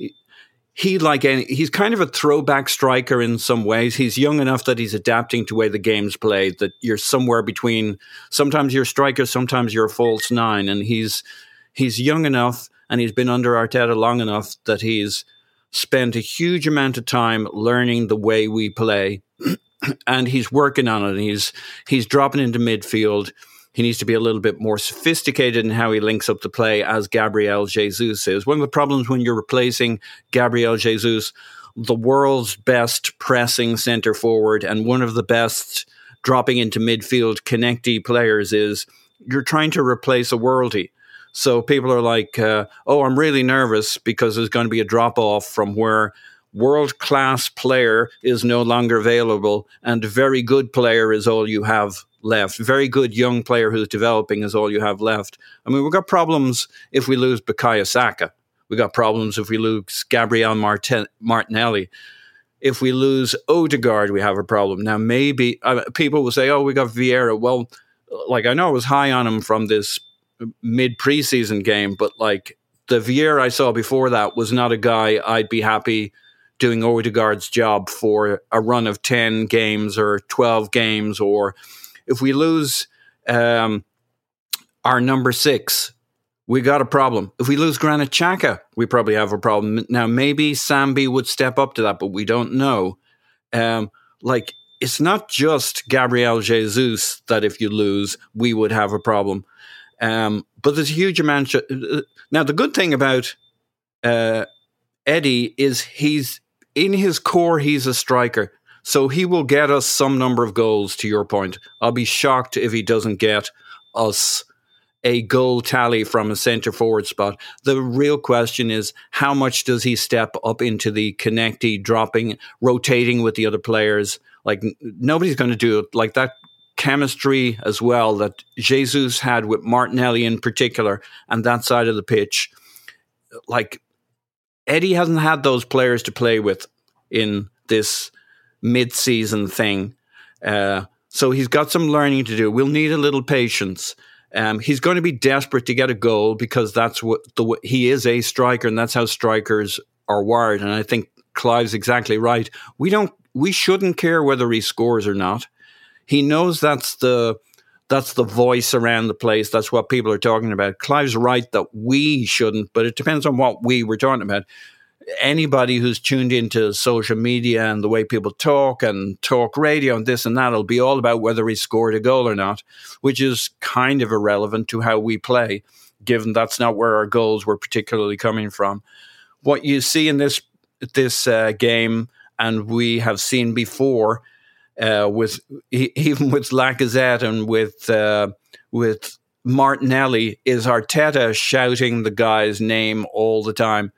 he's kind of a throwback striker in some ways. He's young enough that he's adapting to the way the game's played, that you're somewhere between, sometimes you're a striker, sometimes you're a false 9. And he's young enough, and he's been under Arteta long enough that he's spent a huge amount of time learning the way we play. And he's working on it. He's dropping into midfield. He needs to be a little bit more sophisticated in how he links up the play, as Gabriel Jesus is. One of the problems when you're replacing Gabriel Jesus, the world's best pressing centre forward and one of the best dropping into midfield connecty players, is you're trying to replace a worldie. So people are like, I'm really nervous because there's going to be a drop-off from where world-class player is no longer available and a very good player is all you have left. Very good young player who's developing is all you have left. I mean, we've got problems if we lose Bukayo Saka. We've got problems if we lose Gabriel Martinelli. If we lose Odegaard, we have a problem. Now, maybe people will say, we got Vieira. Well, I know I was high on him from this mid-preseason game, but the Vieira I saw before that was not a guy I'd be happy doing Odegaard's job for a run of 10 games or 12 games. Or if we lose our number 6, we got a problem. If we lose Granit Xhaka, we probably have a problem. Now, maybe Sambi would step up to that, but we don't know. It's not just Gabriel Jesus that if you lose, we would have a problem. But there's a huge amount. Now, the good thing about Eddie is he's in his core, he's a striker. So he will get us some number of goals, to your point. I'll be shocked if he doesn't get us a goal tally from a centre forward spot. The real question is, how much does he step up into the connecty, dropping, rotating with the other players? Nobody's going to do it. That chemistry as well that Jesus had with Martinelli in particular and that side of the pitch. Eddie hasn't had those players to play with in this mid-season thing. So he's got some learning to do. We'll need a little patience. He's going to be desperate to get a goal because that's what he is, a striker, and that's how strikers are wired. And I think Clive's exactly right. We don't we shouldn't care whether he scores or not. He knows that's the voice around the place. That's what people are talking about. Clive's right that we shouldn't, but it depends on what we were talking about. Anybody who's tuned into social media and the way people talk and talk radio and this and that will be all about whether he scored a goal or not, which is kind of irrelevant to how we play, given that's not where our goals were particularly coming from. What you see in this game, and we have seen before, even with Lacazette and with Martinelli, is Arteta shouting the guy's name all the time.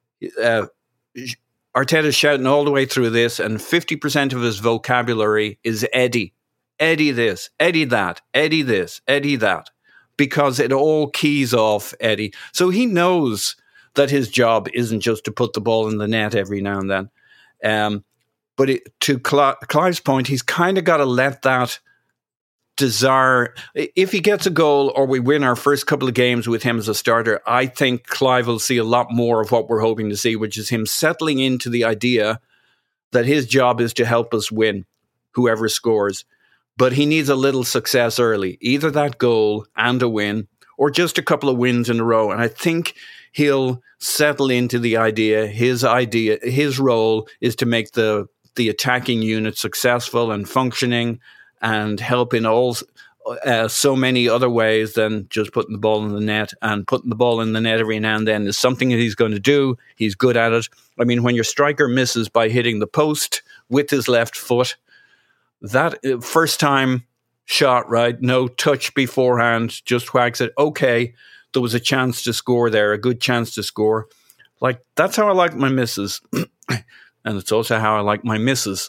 Arteta's shouting all the way through this, and 50% of his vocabulary is Eddie. Eddie this, Eddie that, Eddie this, Eddie that, because it all keys off Eddie. So he knows that his job isn't just to put the ball in the net every now and then. But to Clive's point, he's kind of got to let that desire. If he gets a goal or we win our first couple of games with him as a starter, I think Clive will see a lot more of what we're hoping to see, which is him settling into the idea that his job is to help us win, whoever scores. But he needs a little success early, either that goal and a win, or just a couple of wins in a row. And I think he'll settle into the idea. His role is to make the attacking unit successful and functioning and help in all so many other ways than just putting the ball in the net. And putting the ball in the net every now and then is something that he's going to do. He's good at it. I mean, when your striker misses by hitting the post with his left foot, that first time shot, right? No touch beforehand, just whacks it. Okay, there was a chance to score there, a good chance to score. Like, that's how I like my misses. And it's also how I like my misses.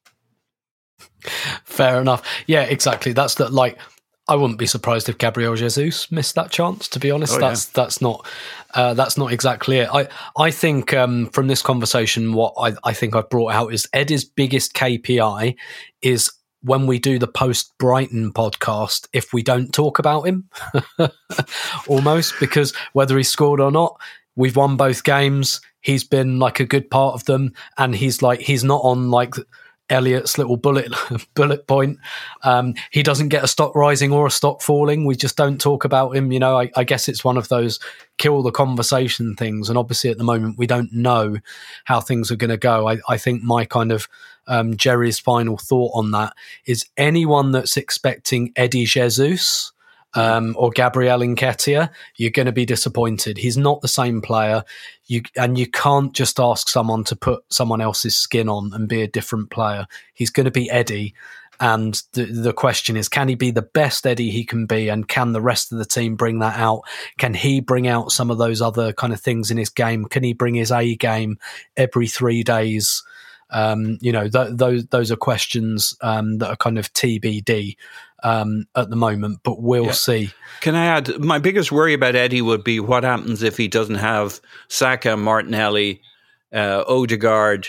Fair enough. Yeah, exactly. That's the, like, I wouldn't be surprised if Gabriel Jesus missed that chance, to be honest. That's not exactly it. I think from this conversation, what I think I've brought out is Eddie's biggest KPI is when we do the post-Brighton podcast, if we don't talk about him, almost, because whether he scored or not, we've won both games. He's been like a good part of them, and he's not on like Elliot's little bullet point. He doesn't get a stock rising or a stock falling. We just don't talk about him. You know, I guess it's one of those kill the conversation things. And obviously at the moment we don't know how things are going to go. I think my kind of Jerry's final thought on that is anyone that's expecting Eddie Jesus or Gabriel Nketiah, you're going to be disappointed. He's not the same player. You can't just ask someone to put someone else's skin on and be a different player. He's going to be Eddie. And the question is, can he be the best Eddie he can be? And can the rest of the team bring that out? Can he bring out some of those other kind of things in his game? Can he bring his A game every 3 days? Those are questions that are kind of TBD at the moment, but we'll see. Can I add, my biggest worry about Eddie would be what happens if he doesn't have Saka, Martinelli, Odegaard,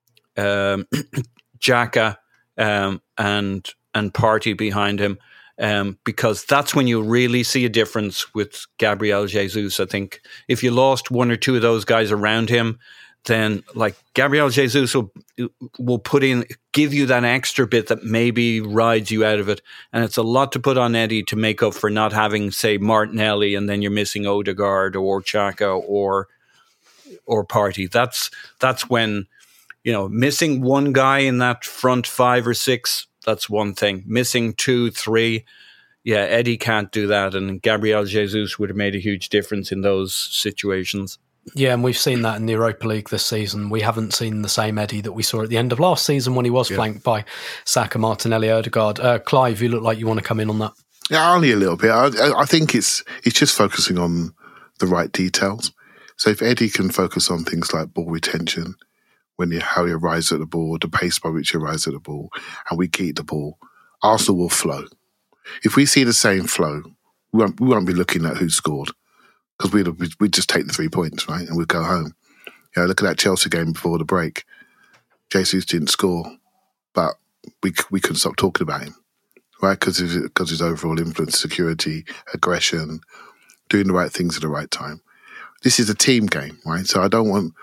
Xhaka, and Partey behind him, because that's when you really see a difference with Gabriel Jesus. I think if you lost one or two of those guys around him, then like Gabriel Jesus will give you that extra bit that maybe rides you out of it. And it's a lot to put on Eddie to make up for not having, say, Martinelli, and then you're missing Odegaard or Xhaka or Partey. That's when, missing one guy in that front 5 or 6, that's one thing. Missing 2, 3, yeah, Eddie can't do that. And Gabriel Jesus would have made a huge difference in those situations. Yeah, and we've seen that in the Europa League this season. We haven't seen the same Eddie that we saw at the end of last season when he was flanked by Saka, Martinelli, Odegaard. Clive, you look like you want to come in on that. Yeah, only a little bit. I think it's just focusing on the right details. So if Eddie can focus on things like ball retention, how he arrives at the ball, the pace by which he arrives at the ball, and we keep the ball, Arsenal will flow. If we see the same flow, we won't be looking at who scored, because we'd just take the 3 points, right, and we'd go home. Look at that Chelsea game before the break. Jesus didn't score, but we couldn't stop talking about him, right, because his overall influence, security, aggression, doing the right things at the right time. This is a team game, right? So I don't want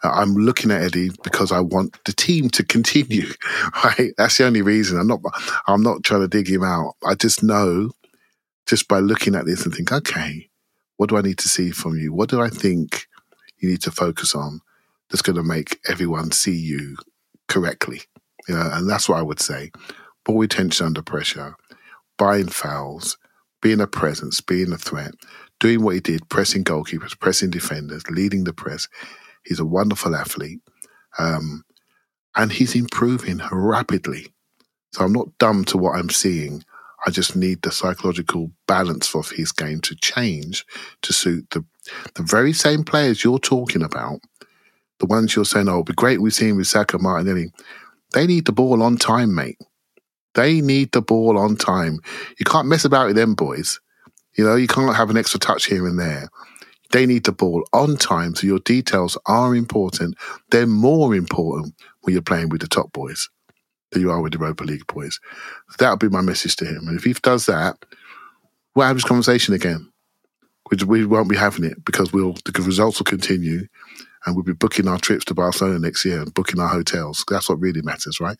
I'm looking at Eddie because I want the team to continue. Right? That's the only reason. I'm not trying to dig him out. I just know, just by looking at this and think, okay, what do I need to see from you? What do I think you need to focus on that's going to make everyone see you correctly? And that's what I would say. Ball retention under pressure, buying fouls, being a presence, being a threat, doing what he did, pressing goalkeepers, pressing defenders, leading the press. He's a wonderful athlete. And he's improving rapidly. So I'm not dumb to what I'm seeing. I just need the psychological balance of his game to change to suit the very same players you're talking about, the ones you're saying, oh, it'll be great we've seen with Saka, Martinelli. They need the ball on time, mate. They need the ball on time. You can't mess about with them boys. You can't have an extra touch here and there. They need the ball on time, so your details are important. They're more important when you're playing with the top boys than you are with the Europa League boys. That'll be my message to him. And if he does that, we'll have this conversation again. We won't be having it because the results will continue and we'll be booking our trips to Barcelona next year and booking our hotels. That's what really matters, right?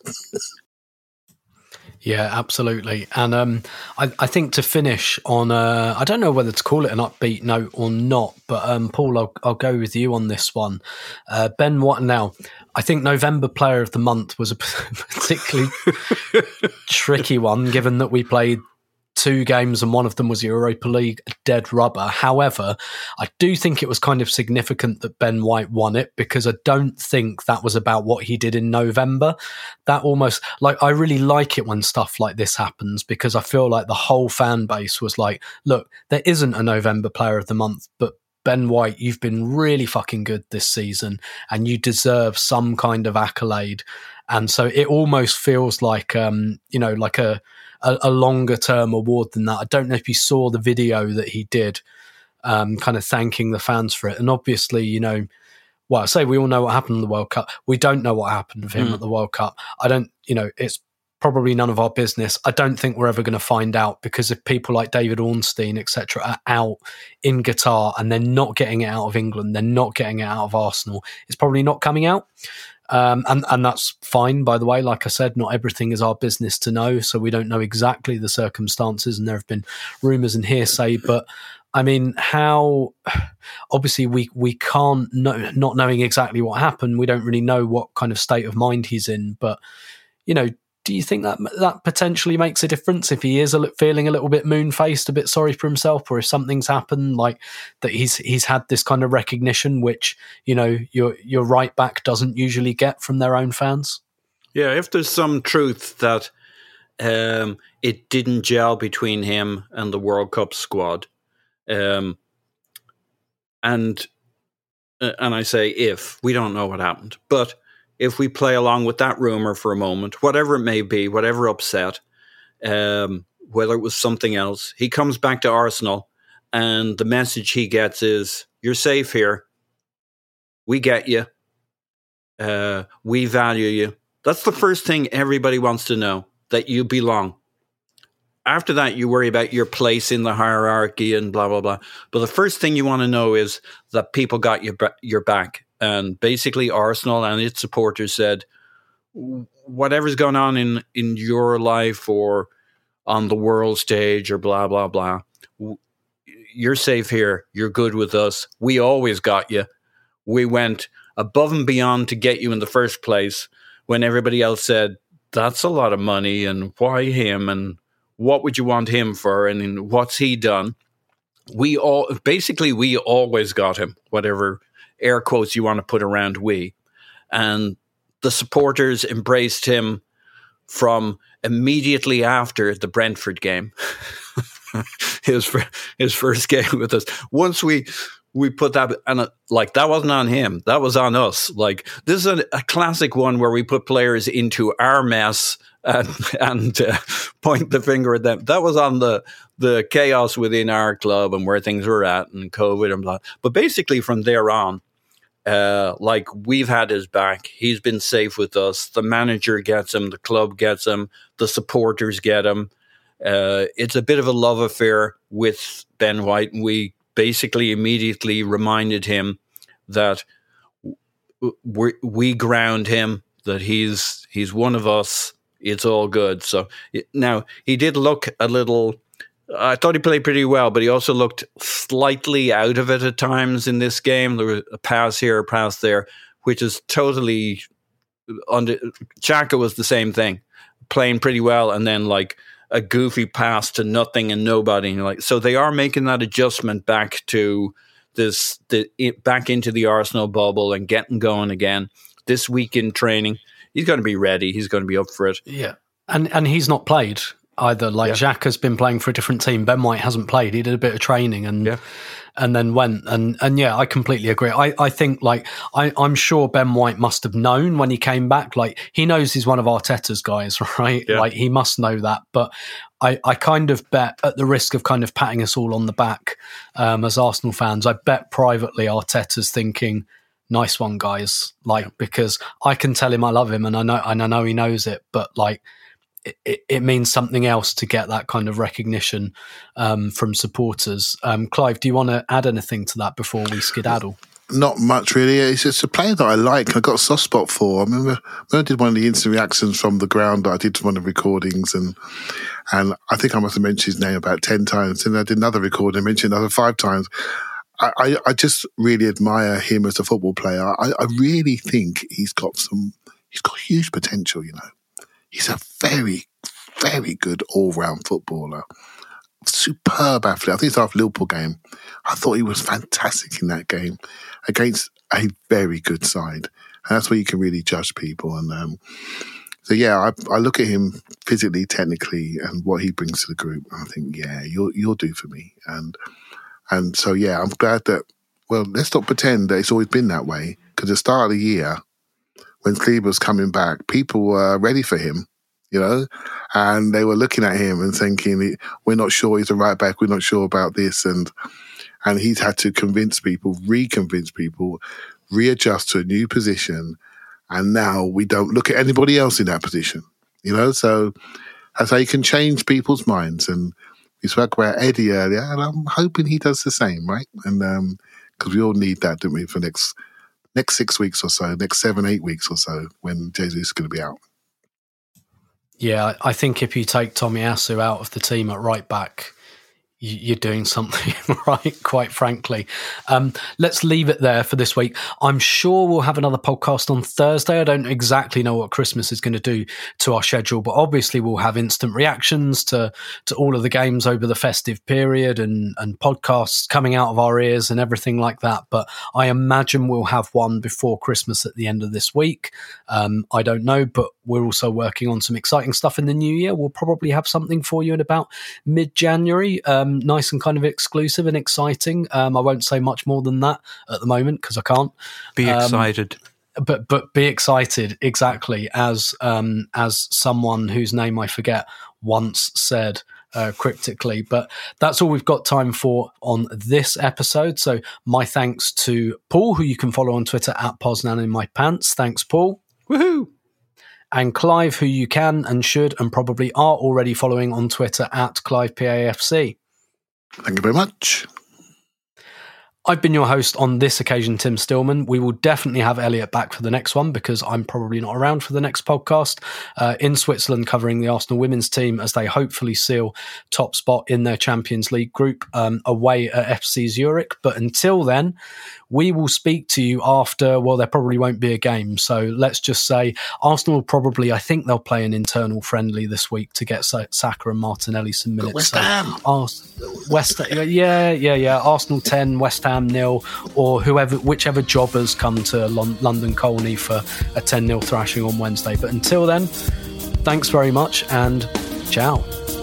Yeah, absolutely. And I think to finish on, I don't know whether to call it an upbeat note or not, but Paul, I'll go with you on this one. Ben White, now, I think November Player of the Month was a particularly tricky one, given that we played 2 games and one of them was Europa League dead rubber. However, I do think it was kind of significant that Ben White won it because I don't think that was about what he did in November. That almost, I really like it when stuff like this happens because I feel like the whole fan base was like, look, there isn't a November Player of the Month, but Ben White, you've been really fucking good this season and you deserve some kind of accolade. And so it almost feels like, like a longer term award than that. I don't know if you saw the video that he did, kind of thanking the fans for it. And obviously, I say we all know what happened in the World Cup. We don't know what happened with him at the World Cup. It's probably none of our business. I don't think we're ever going to find out because if people like David Ornstein, etc., are out in Qatar and they're not getting it out of England, they're not getting it out of Arsenal, it's probably not coming out. And that's fine, by the way. Like I said, not everything is our business to know, so we don't know exactly the circumstances, and there have been rumours and hearsay. But I mean, how obviously we can't know, not knowing exactly what happened, we don't really know what kind of state of mind he's in. But do you think that potentially makes a difference if he is feeling a little bit moon-faced, a bit sorry for himself, or if something's happened like that he's had this kind of recognition, which your right back doesn't usually get from their own fans? Yeah, if there's some truth that it didn't gel between him and the World Cup squad, and I say if, we don't know what happened, but if we play along with that rumor for a moment, whatever it may be, whatever upset, whether it was something else, he comes back to Arsenal and the message he gets is, you're safe here. We get you. We value you. That's the first thing everybody wants to know, that you belong. After that, you worry about your place in the hierarchy and blah, blah, blah. But the first thing you want to know is that people got your back. And basically Arsenal and its supporters said, whatever's going on in your life or on the world stage or blah, blah, blah, you're safe here. You're good with us. We always got you. We went above and beyond to get you in the first place when everybody else said, that's a lot of money and why him and what would you want him for and what's he done? We always got him, whatever air quotes you want to put around we. And the supporters embraced him from immediately after the Brentford game. his first game with us. Once we put that, and that wasn't on him, that was on us. Like, this is a classic one where we put players into our mess and point the finger at them. That was on the chaos within our club and where things were at and COVID and blah. But basically from there on, we've had his back. He's been safe with us. The manager gets him. The club gets him. The supporters get him. It's a bit of a love affair with Ben White. And we basically immediately reminded him that we ground him, that he's one of us. It's all good. So now he did look a little. I thought he played pretty well, but he also looked slightly out of it at times in this game. There was a pass here, a pass there, which is totally under. Xhaka was the same thing, playing pretty well, and then like a goofy pass to nothing and nobody. And like, so they are making that adjustment back to back into the Arsenal bubble and getting going again. This week in training, he's going to be ready. He's going to be up for it. Yeah, and he's not played either. Like Xhaka's been playing for a different team. Ben White hasn't played. He did a bit of training and then went. And yeah, I completely agree. I think like I'm sure Ben White must have known when he came back. Like he knows he's one of Arteta's guys, right? Yeah. Like he must know that. But I kind of bet, at the risk of kind of patting us all on the back as Arsenal fans, I bet privately Arteta's thinking, nice one, guys. Like, because I can tell him I love him and I know he knows it, but like it means something else to get that kind of recognition from supporters. Clive, do you want to add anything to that before we skedaddle? Not much, really. It's just a player that I like. I got a soft spot for. I remember I did one of the instant reactions from the ground that I did to one of the recordings, and I think I must have mentioned his name about 10 times. And I did another recording and mentioned another 5 times. I just really admire him as a football player. I really think he's got huge potential, you know. He's a very, very good all-round footballer. Superb athlete. I think it's after the Liverpool game. I thought he was fantastic in that game against a very good side. And that's where you can really judge people. And so, yeah, I look at him physically, technically, and what he brings to the group. And I think, yeah, you'll do for me. And so, yeah, I'm glad that, well, let's not pretend that it's always been that way. Because at the start of the year, when Kleber was coming back, people were ready for him, you know, and they were looking at him and thinking, we're not sure he's a right back, we're not sure about this. And he's had to convince people, reconvince people, readjust to a new position. And now we don't look at anybody else in that position, you know. So that's how you can change people's minds. And we spoke about Eddie earlier, and I'm hoping he does the same, right? And because we all need that, don't we, for next 6 weeks or so, next 7-8 weeks or so, when Jesus is going to be out. Yeah, I think if you take Tomiyasu out of the team at right back, you're doing something right, quite frankly. Let's leave it there for this week. I'm sure we'll have another podcast on Thursday. I don't exactly know what Christmas is going to do to our schedule, but obviously we'll have instant reactions to all of the games over the festive period and podcasts coming out of our ears and everything like that. But I imagine we'll have one before Christmas at the end of this week. I don't know, but we're also working on some exciting stuff in the new year. We'll probably have something for you in about mid-January. Nice and kind of exclusive and exciting. I won't say much more than that at the moment because I can't. Be excited. But be excited, exactly, as someone whose name I forget once said cryptically. But that's all we've got time for on this episode. So my thanks to Paul, who you can follow on Twitter at PosnanInMyPants. Thanks, Paul. Woohoo! And Clive, who you can and should and probably are already following on Twitter at ClivePAFC. Thank you very much. I've been your host on this occasion, Tim Stillman. We will definitely have Elliot back for the next one because I'm probably not around for the next podcast in Switzerland covering the Arsenal women's team as they hopefully seal top spot in their Champions League group away at FC Zurich. But until then, we will speak to you after, well, there probably won't be a game. So let's just say Arsenal will probably, I think they'll play an internal friendly this week to get Saka and Martinelli some minutes. West Ham. Yeah. Arsenal 10, West Ham 0, or whichever jobbers come to London Colney for a 10-0 thrashing on Wednesday. But until then, thanks very much and ciao.